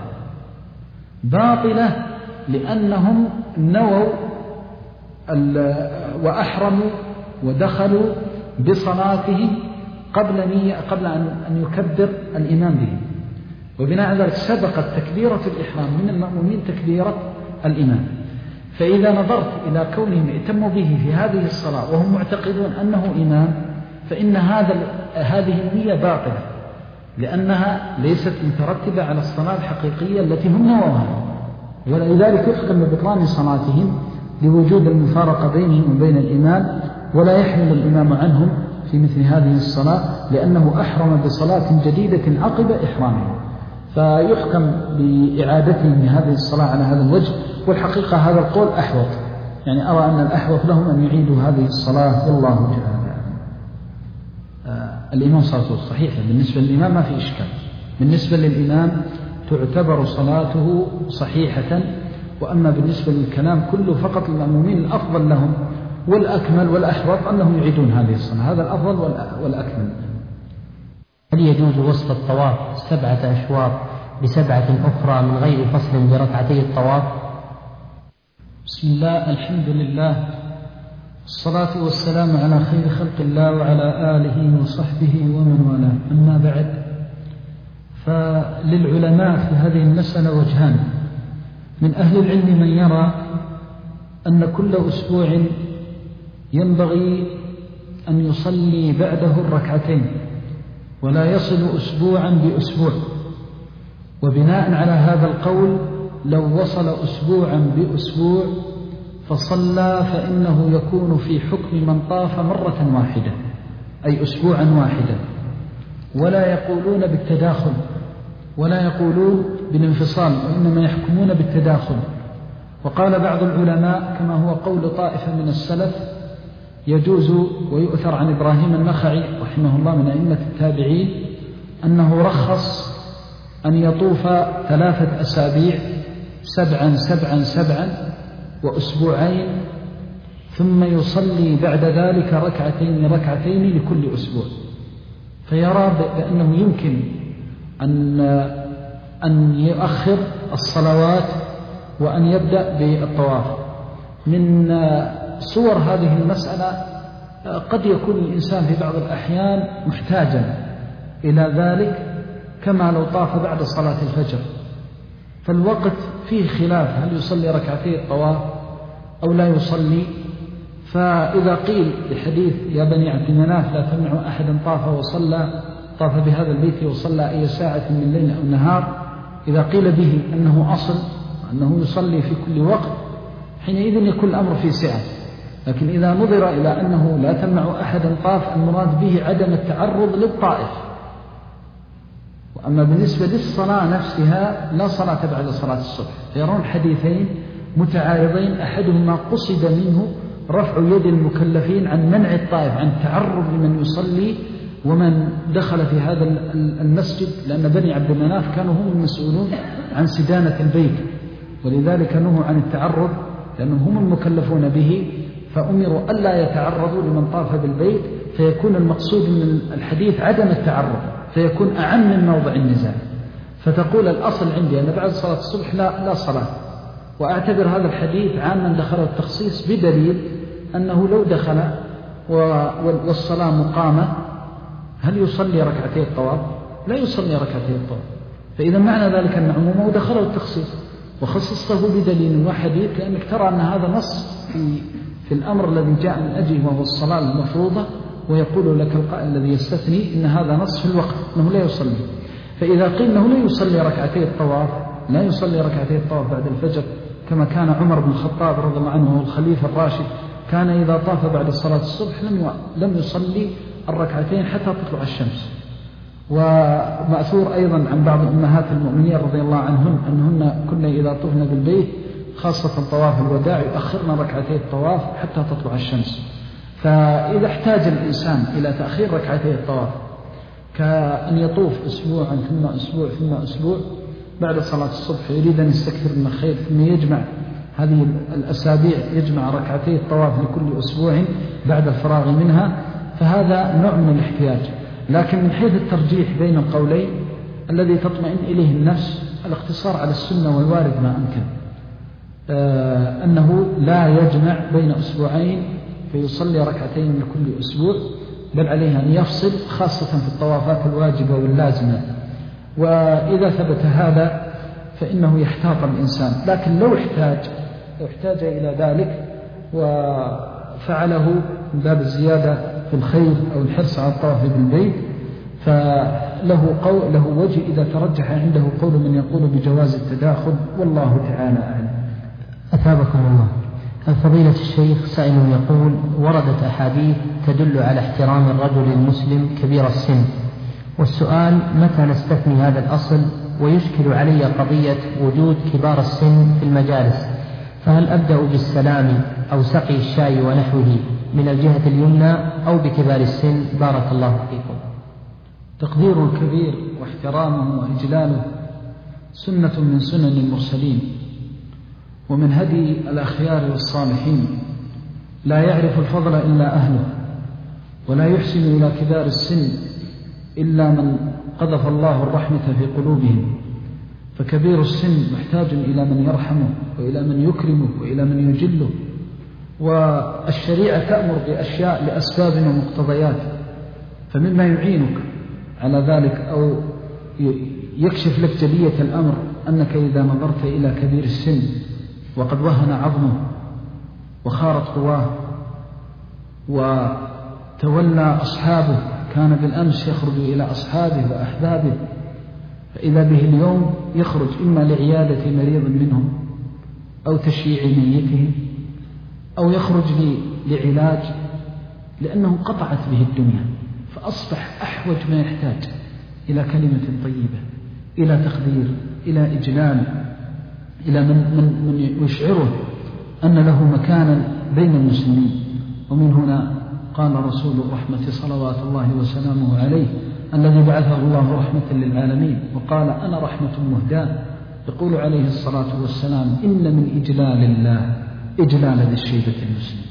باطلة لأنهم نووا وأحرموا ودخلوا بصلاته قبل أن يكبر الإمام به، وبناء على ذلك سبقت تكبيرة الإحرام من المأمومين تكبيرة الإمام. فإذا نظرت إلى كونهم ائتموا به في هذه الصلاة وهم معتقدون أنه إمام، فإن هذه النية باطلة، لأنها ليست مترتبة على الصلاة الحقيقية التي هم نووها، ولذلك يحكم ببطلان صلاتهم لوجود المفارقة بينهم وبين الإمام، ولا يحمل الإمام عنهم في مثل هذه الصلاة لأنه أحرم بصلاة جديدة عقب إحرامه، فيحكم بإعادتهم لهذه الصلاة على هذا الوجه. والحقيقة هذا القول أحوط، يعني أرى أن الأحوط لهم أن يعيدوا هذه الصلاة والله تعالى. الإمام صلاته صحيحة بالنسبة للإمام ما في إشكال، بالنسبة للإمام تعتبر صلاته صحيحة، وأما بالنسبة للكلام كله فقط المأمومين الأفضل لهم والأكمل والأحوط أنهم يعيدون هذه الصلاة، هذا الأفضل والأكمل. هل يجوز وسط الطواف 7 أشواط ب7 أخرى من غير فصل بركعتي الطواف؟ بسم الله، الحمد لله، الصلاة والسلام على خير خلق الله وعلى آله وصحبه ومن والاه. أما بعد، فللعلماء في هذه المسألة وجهان. من أهل العلم من يرى أن كل أسبوع ينبغي أن يصلي بعده الركعتين ولا يصل أسبوعا بأسبوع، وبناء على هذا القول لو وصل أسبوعا بأسبوع فصلى فإنه يكون في حكم من طاف مرة واحدة، أي أسبوعا واحدا، ولا يقولون بالتداخل ولا يقولون بالانفصال، وإنما يحكمون بالتداخل. وقال بعض العلماء كما هو قول طائفة من السلف يجوز، ويؤثر عن إبراهيم النخعي رحمه الله من أئمة التابعين أنه رخص أن يطوف 3 أسابيع 7 7 7 وأسبوعين، ثم يصلي بعد ذلك ركعتين لكل أسبوع، فيرى بأنه يمكن أن يؤخر الصلوات وأن يبدأ بالطواف. من صور هذه المسألة قد يكون الإنسان في بعض الأحيان محتاجا إلى ذلك، كما لو طاف بعد صلاة الفجر، فالوقت فيه خلاف هل يصلي ركعتي الطواف أو لا يصلي. فإذا قيل بحديث يا بني عبد مناف لا تمنعوا أحدا طاف بهذا البيت وصلى أي ساعة من الليل أو النهار، إذا قيل به أنه أصل أنه يصلي في كل وقت، حينئذ يكون الأمر في سعة. لكن إذا نظر إلى أنه لا تمنع أحدا طاف، المراد به عدم التعرض للطائف. وأما بالنسبة للصلاة نفسها لا صلاة بعد صلاة الصبح، فيرون حديثين متعارضين، أحدهما قصد منه رفع يد المكلفين عن منع الطائف، عن التعرض لمن يصلي ومن دخل في هذا المسجد، لأن بني عبد مناف كانوا هم المسؤولون عن سدانة البيت، ولذلك نهوا عن التعرض لأنهم هم المكلفون به، فأمروا ألا يتعرضوا لمن طاف بالبيت، فيكون المقصود من الحديث عدم التعرض، فيكون أعم من موضع النزاع. فتقول الأصل عندي أن بعد صلاة الصبح لا صلاة، وأعتبر هذا الحديث عاما دخله التخصيص، بدليل أنه لو دخل والصلاة مقامة هل يصلي ركعتي الطواف؟ لا يصلي ركعتي الطواف. فإذا معنى ذلك أن عمومه دخله التخصيص وخصصته بدليل وحديث، لأنك ترى أن هذا نص في الأمر الذي جاء من أجله وهو الصلاة المفروضة، ويقول لك القائل الذي يستثني إن هذا نص في الوقت أنه لا يصلي. فإذا قيل أنه لا يصلي ركعتي الطواف بعد الفجر، كما كان عمر بن الخطاب رضي الله عنه وهو الخليفة الراشد، كان إذا طاف بعد صلاة الصبح لم يصلي الركعتين حتى تطلع الشمس. ومأثور أيضا عن بعض أمهات المؤمنين رضي الله عنهن أنهن كنا إذا طفنا بالبيت خاصة طواف الوداع يؤخرنا ركعتي الطواف حتى تطلع الشمس. فإذا احتاج الإنسان إلى تأخير ركعتي الطواف كأن يطوف أسبوعا ثم أسبوع ثم أسبوع بعد صلاة الصبح، يريد أن يستكثر من الخير ثم يجمع هذه الأسابيع، يجمع ركعتي الطواف لكل أسبوع بعد الفراغ منها، فهذا نوع من الاحتياج. لكن من حيث الترجيح بين القولين الذي تطمئن إليه النفس الاقتصار على السنة والوارد ما أمكن، أنه لا يجمع بين أسبوعين فيصلي ركعتين لكل أسبوع، بل عليه أن يفصل خاصة في الطوافات الواجبة واللازمة. وإذا ثبت هذا فإنه يحتاط الإنسان. لكن لو احتاج إلى ذلك وفعله من باب الزيادة في الخير أو الحرص على الطواف بالبيت، فله وجه إذا ترجح عنده قول من يقول بجواز التداخل، والله تعالى أعلم. أثابكم الله. فضيلة الشيخ سائل يقول: وردت أحاديث تدل على احترام الرجل المسلم كبير السن، والسؤال متى نستثني هذا الأصل؟ ويشكل علي قضية وجود كبار السن في المجالس، فهل أبدأ بالسلام أو سقي الشاي ونحوه من الجهة اليمنى أو بكبار السن؟ بارك الله فيكم. تقدير الكبير واحترامه وإجلاله سنة من سنن المرسلين ومن هدي الأخيار والصالحين، لا يعرف الفضل إلا أهله، ولا يحسن إلى كبار السن إلا من قذف الله الرحمة في قلوبهم. فكبير السن محتاج إلى من يرحمه وإلى من يكرمه وإلى من يجله، والشريعة تأمر بأشياء لأسباب ومقتضيات، فمما يعينك على ذلك أو يكشف لك جلية الأمر أنك إذا نظرت إلى كبير السن وقد وهن عظمه وخارت قواه وتولى أصحابه، كان بالأمس يخرج إلى أصحابه وأحبابه، فإذا به اليوم يخرج إما لعيادة مريض منهم أو تشييع نيتهم أو يخرج لعلاج، لأنه قطعت به الدنيا، فأصبح أحوج ما يحتاج إلى كلمة طيبة، إلى تقدير، إلى إجلال، إلى من يشعره أن له مكانا بين المسلمين. ومن هنا قال رسول الرحمة صلوات الله وسلامه عليه الذي بعثه الله رحمة للعالمين وقال أنا رحمة مهداة، يقول عليه الصلاة والسلام إن من إجلال الله إجلال ذي الشيبة المسلم،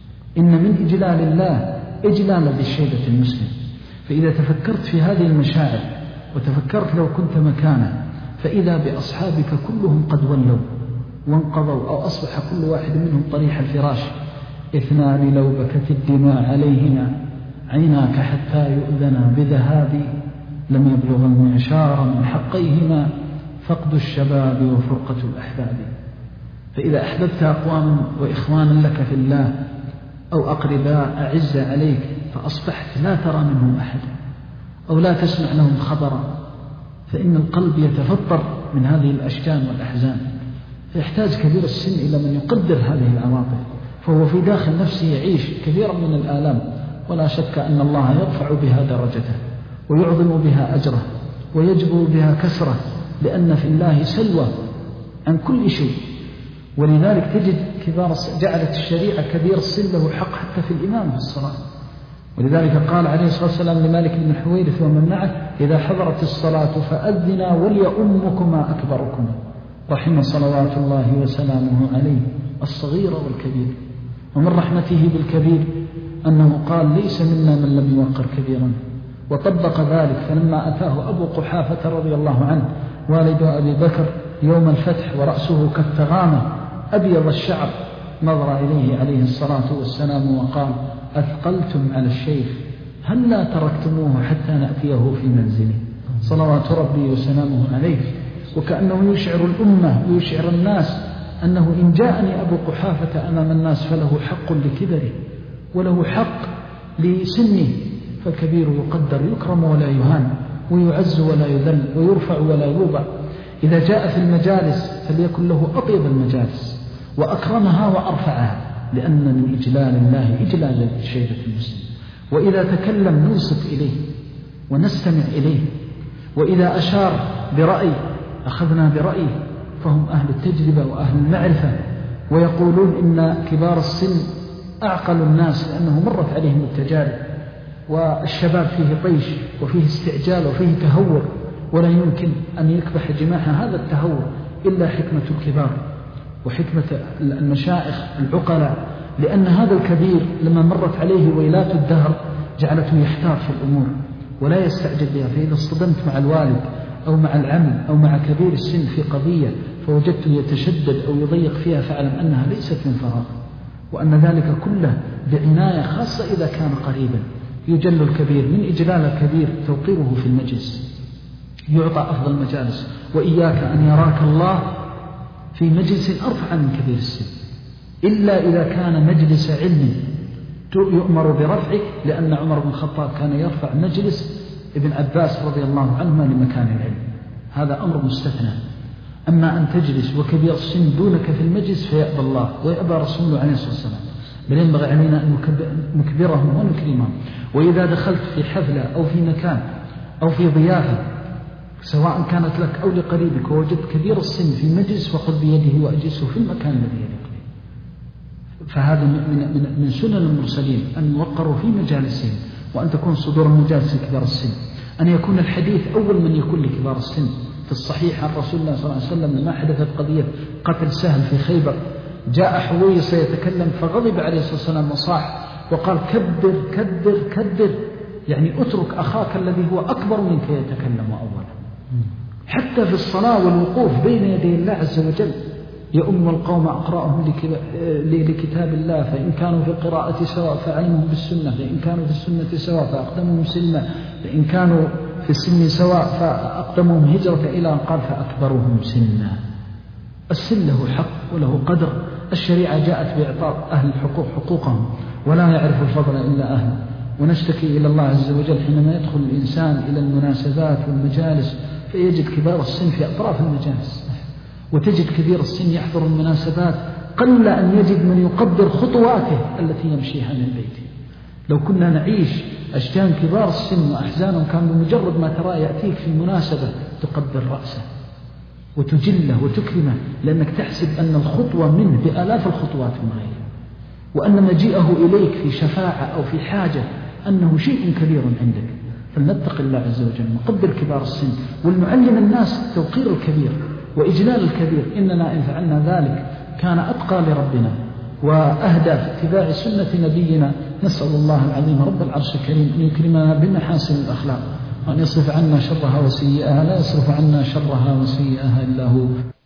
إن من إجلال الله إجلال ذي الشيبة المسلم. فإذا تفكرت في هذه المشاعر وتفكرت لو كنت مكانه، فإذا بأصحابك كلهم قد ولوا وانقضوا أو أصبح كل واحد منهم طريح الفراش. اثنان لو بكت الدماء عليهما عيناك حتى يؤذنا بذهاب لم يبلغ المعشار من حقيهما فقد الشباب وفرقة الأحباب. فإذا أحببت أقواما وإخوانا لك في الله أو أقرباء أعز عليك، فأصبحت لا ترى منهم أحد أو لا تسمع لهم خبرا، فإن القلب يتفطر من هذه الأشجان والأحزان، فيحتاج كبير السن إلى من يقدر هذه العواطف، فهو في داخل نفسه يعيش كثيرا من الآلام، ولا شك أن الله يرفع بها درجته ويعظم بها أجره ويجبر بها كسره، لأن في الله سلوى عن كل شيء. ولذلك تجد جعلت الشريعة كبير السن له حق حتى في الإمام في الصلاة. ولذلك قال عليه الصلاة والسلام لمالك بن الحويرث ومن معه إذا حضرت الصلاة فأذنا وليؤمكما أكبركما، رحم صلوات الله وسلامه عليه الصغير والكبير. ومن رحمته بالكبير أنه قال ليس منا من لم يوقر كبيرا، وطبق ذلك. فلما أتاه أبو قحافة رضي الله عنه والد أبي بكر يوم الفتح ورأسه كالثغامة أبيض الشعر، نظر إليه عليه الصلاة والسلام وقال أثقلتم على الشيخ هل لا تركتموه حتى نأتيه في منزله، صلوات ربي وسلامه عليه. وكأنه يشعر الأمة ويشعر الناس أنه إن جاءني أبو قحافة أمام الناس فله حق لكبره وله حق لسنه، فالكبير يقدر يكرم ولا يهان ويعز ولا يذل ويرفع ولا يوضع. إذا جاء في المجالس فليكن له أطيب المجالس وأكرمها وأرفعها، لأن من إجلال الله إجلال شيبة المسلم. وإذا تكلم ننصت إليه ونستمع إليه، وإذا أشار برأي أخذنا برأيه، فهم أهل التجربة وأهل المعرفة، ويقولون إن كبار السن أعقل الناس لأنه مرت عليهم التجارب، والشباب فيه طيش وفيه استعجال وفيه تهور، ولا يمكن أن يكبح جماح هذا التهور إلا حكمة الكبار وحكمة المشائخ العقلاء، لأن هذا الكبير لما مرت عليه ويلات الدهر جعلته يحتار في الأمور ولا يستعجل بها. فإذا اصطدمت مع الوالد أو مع العم أو مع كبير السن في قضية فوجدته يتشدد أو يضيق فيها، فاعلم أنها ليست من فراغ، وأن ذلك كله بعناية، خاصة إذا كان قريبا. يجل الكبير، من إجلال الكبير توقيره في المجلس، يعطى أفضل المجالس. وإياك أن يراك الله في مجلس أرفع من كبير السن، إلا إذا كان مجلس علم يؤمر برفعه، لأن عمر بن الخطاب كان يرفع مجلس ابن عباس رضي الله عنهما لمكان العلم، هذا أمر مستثنى. أما أن تجلس وكبير السن دونك في المجلس فيأبى الله ويأبى رسوله عليه الصلاة والسلام، بل ينبغي علينا أن نكبرهم ونكرمهم. وإذا دخلت في حفلة أو في مكان أو في ضيافة سواء كانت لك أو لقريبك ووجدت كبير السن في مجلس فخذ بيده وأجلسه في المكان الذي يليق به. فهذا من سنن المرسلين أن يوقروا في مجالسهم، وأن تكون صدور المجالس لكبار السن، أن يكون الحديث أول من يكون لكبار السن. في الصحيح عن رسول الله صلى الله عليه وسلم لما حدثت قضية قتل سهل في خيبر، جاء حويص يتكلم فغضب عليه الصلاة والسلام وصاح وقال كبر كبر كبر، يعني اترك أخاك الذي هو أكبر منك يتكلم أولا. حتى في الصلاة والوقوف بين يدي الله عز وجل يؤم القوم أقرأهم لكتاب الله، فإن كانوا في القراءة سواء فأعلمهم بالسنة، فإن كانوا في السنة سواء فأقدمهم سلما، فإن كانوا في السن سواء فأقدمهم هجرة، إلى أن قال فأكبرهم سنا. السن له حق وله قدر. الشريعة جاءت بإعطاء أهل الحقوق حقوقهم، ولا يعرف الفضل إلا أهله. ونشتكي إلى الله عز وجل حينما يدخل الإنسان إلى المناسبات والمجالس فيجد كبار السن في أطراف المجالس، وتجد كبير السن يحضر المناسبات، قل أن يجد من يقدر خطواته التي يمشيها من بيته. لو كنا نعيش أشجان كبار السن وأحزانهم، كان بمجرد ما ترى يأتيك في مناسبة تقبل رأسه وتجله وتكرمه، لأنك تحسب أن الخطوة منه بآلاف الخطوات من غيره، وأن مجيئه إليك في شفاعة أو في حاجة أنه شيء كبير عندك. فلنتق الله عز وجل، نقدر كبار السن، ولنعلم الناس توقير الكبير وإجلال الكبير. إننا إن فعلنا ذلك كان أتقى لربنا وأهدى في اتباع سنة نبينا. نسأل الله العظيم رب العرش الكريم أن يكرمنا بمحاسن الأخلاق، وأن يصرف عنا شرها وسيئها. لا يصرف عنا شرها وسيئها إلا هو.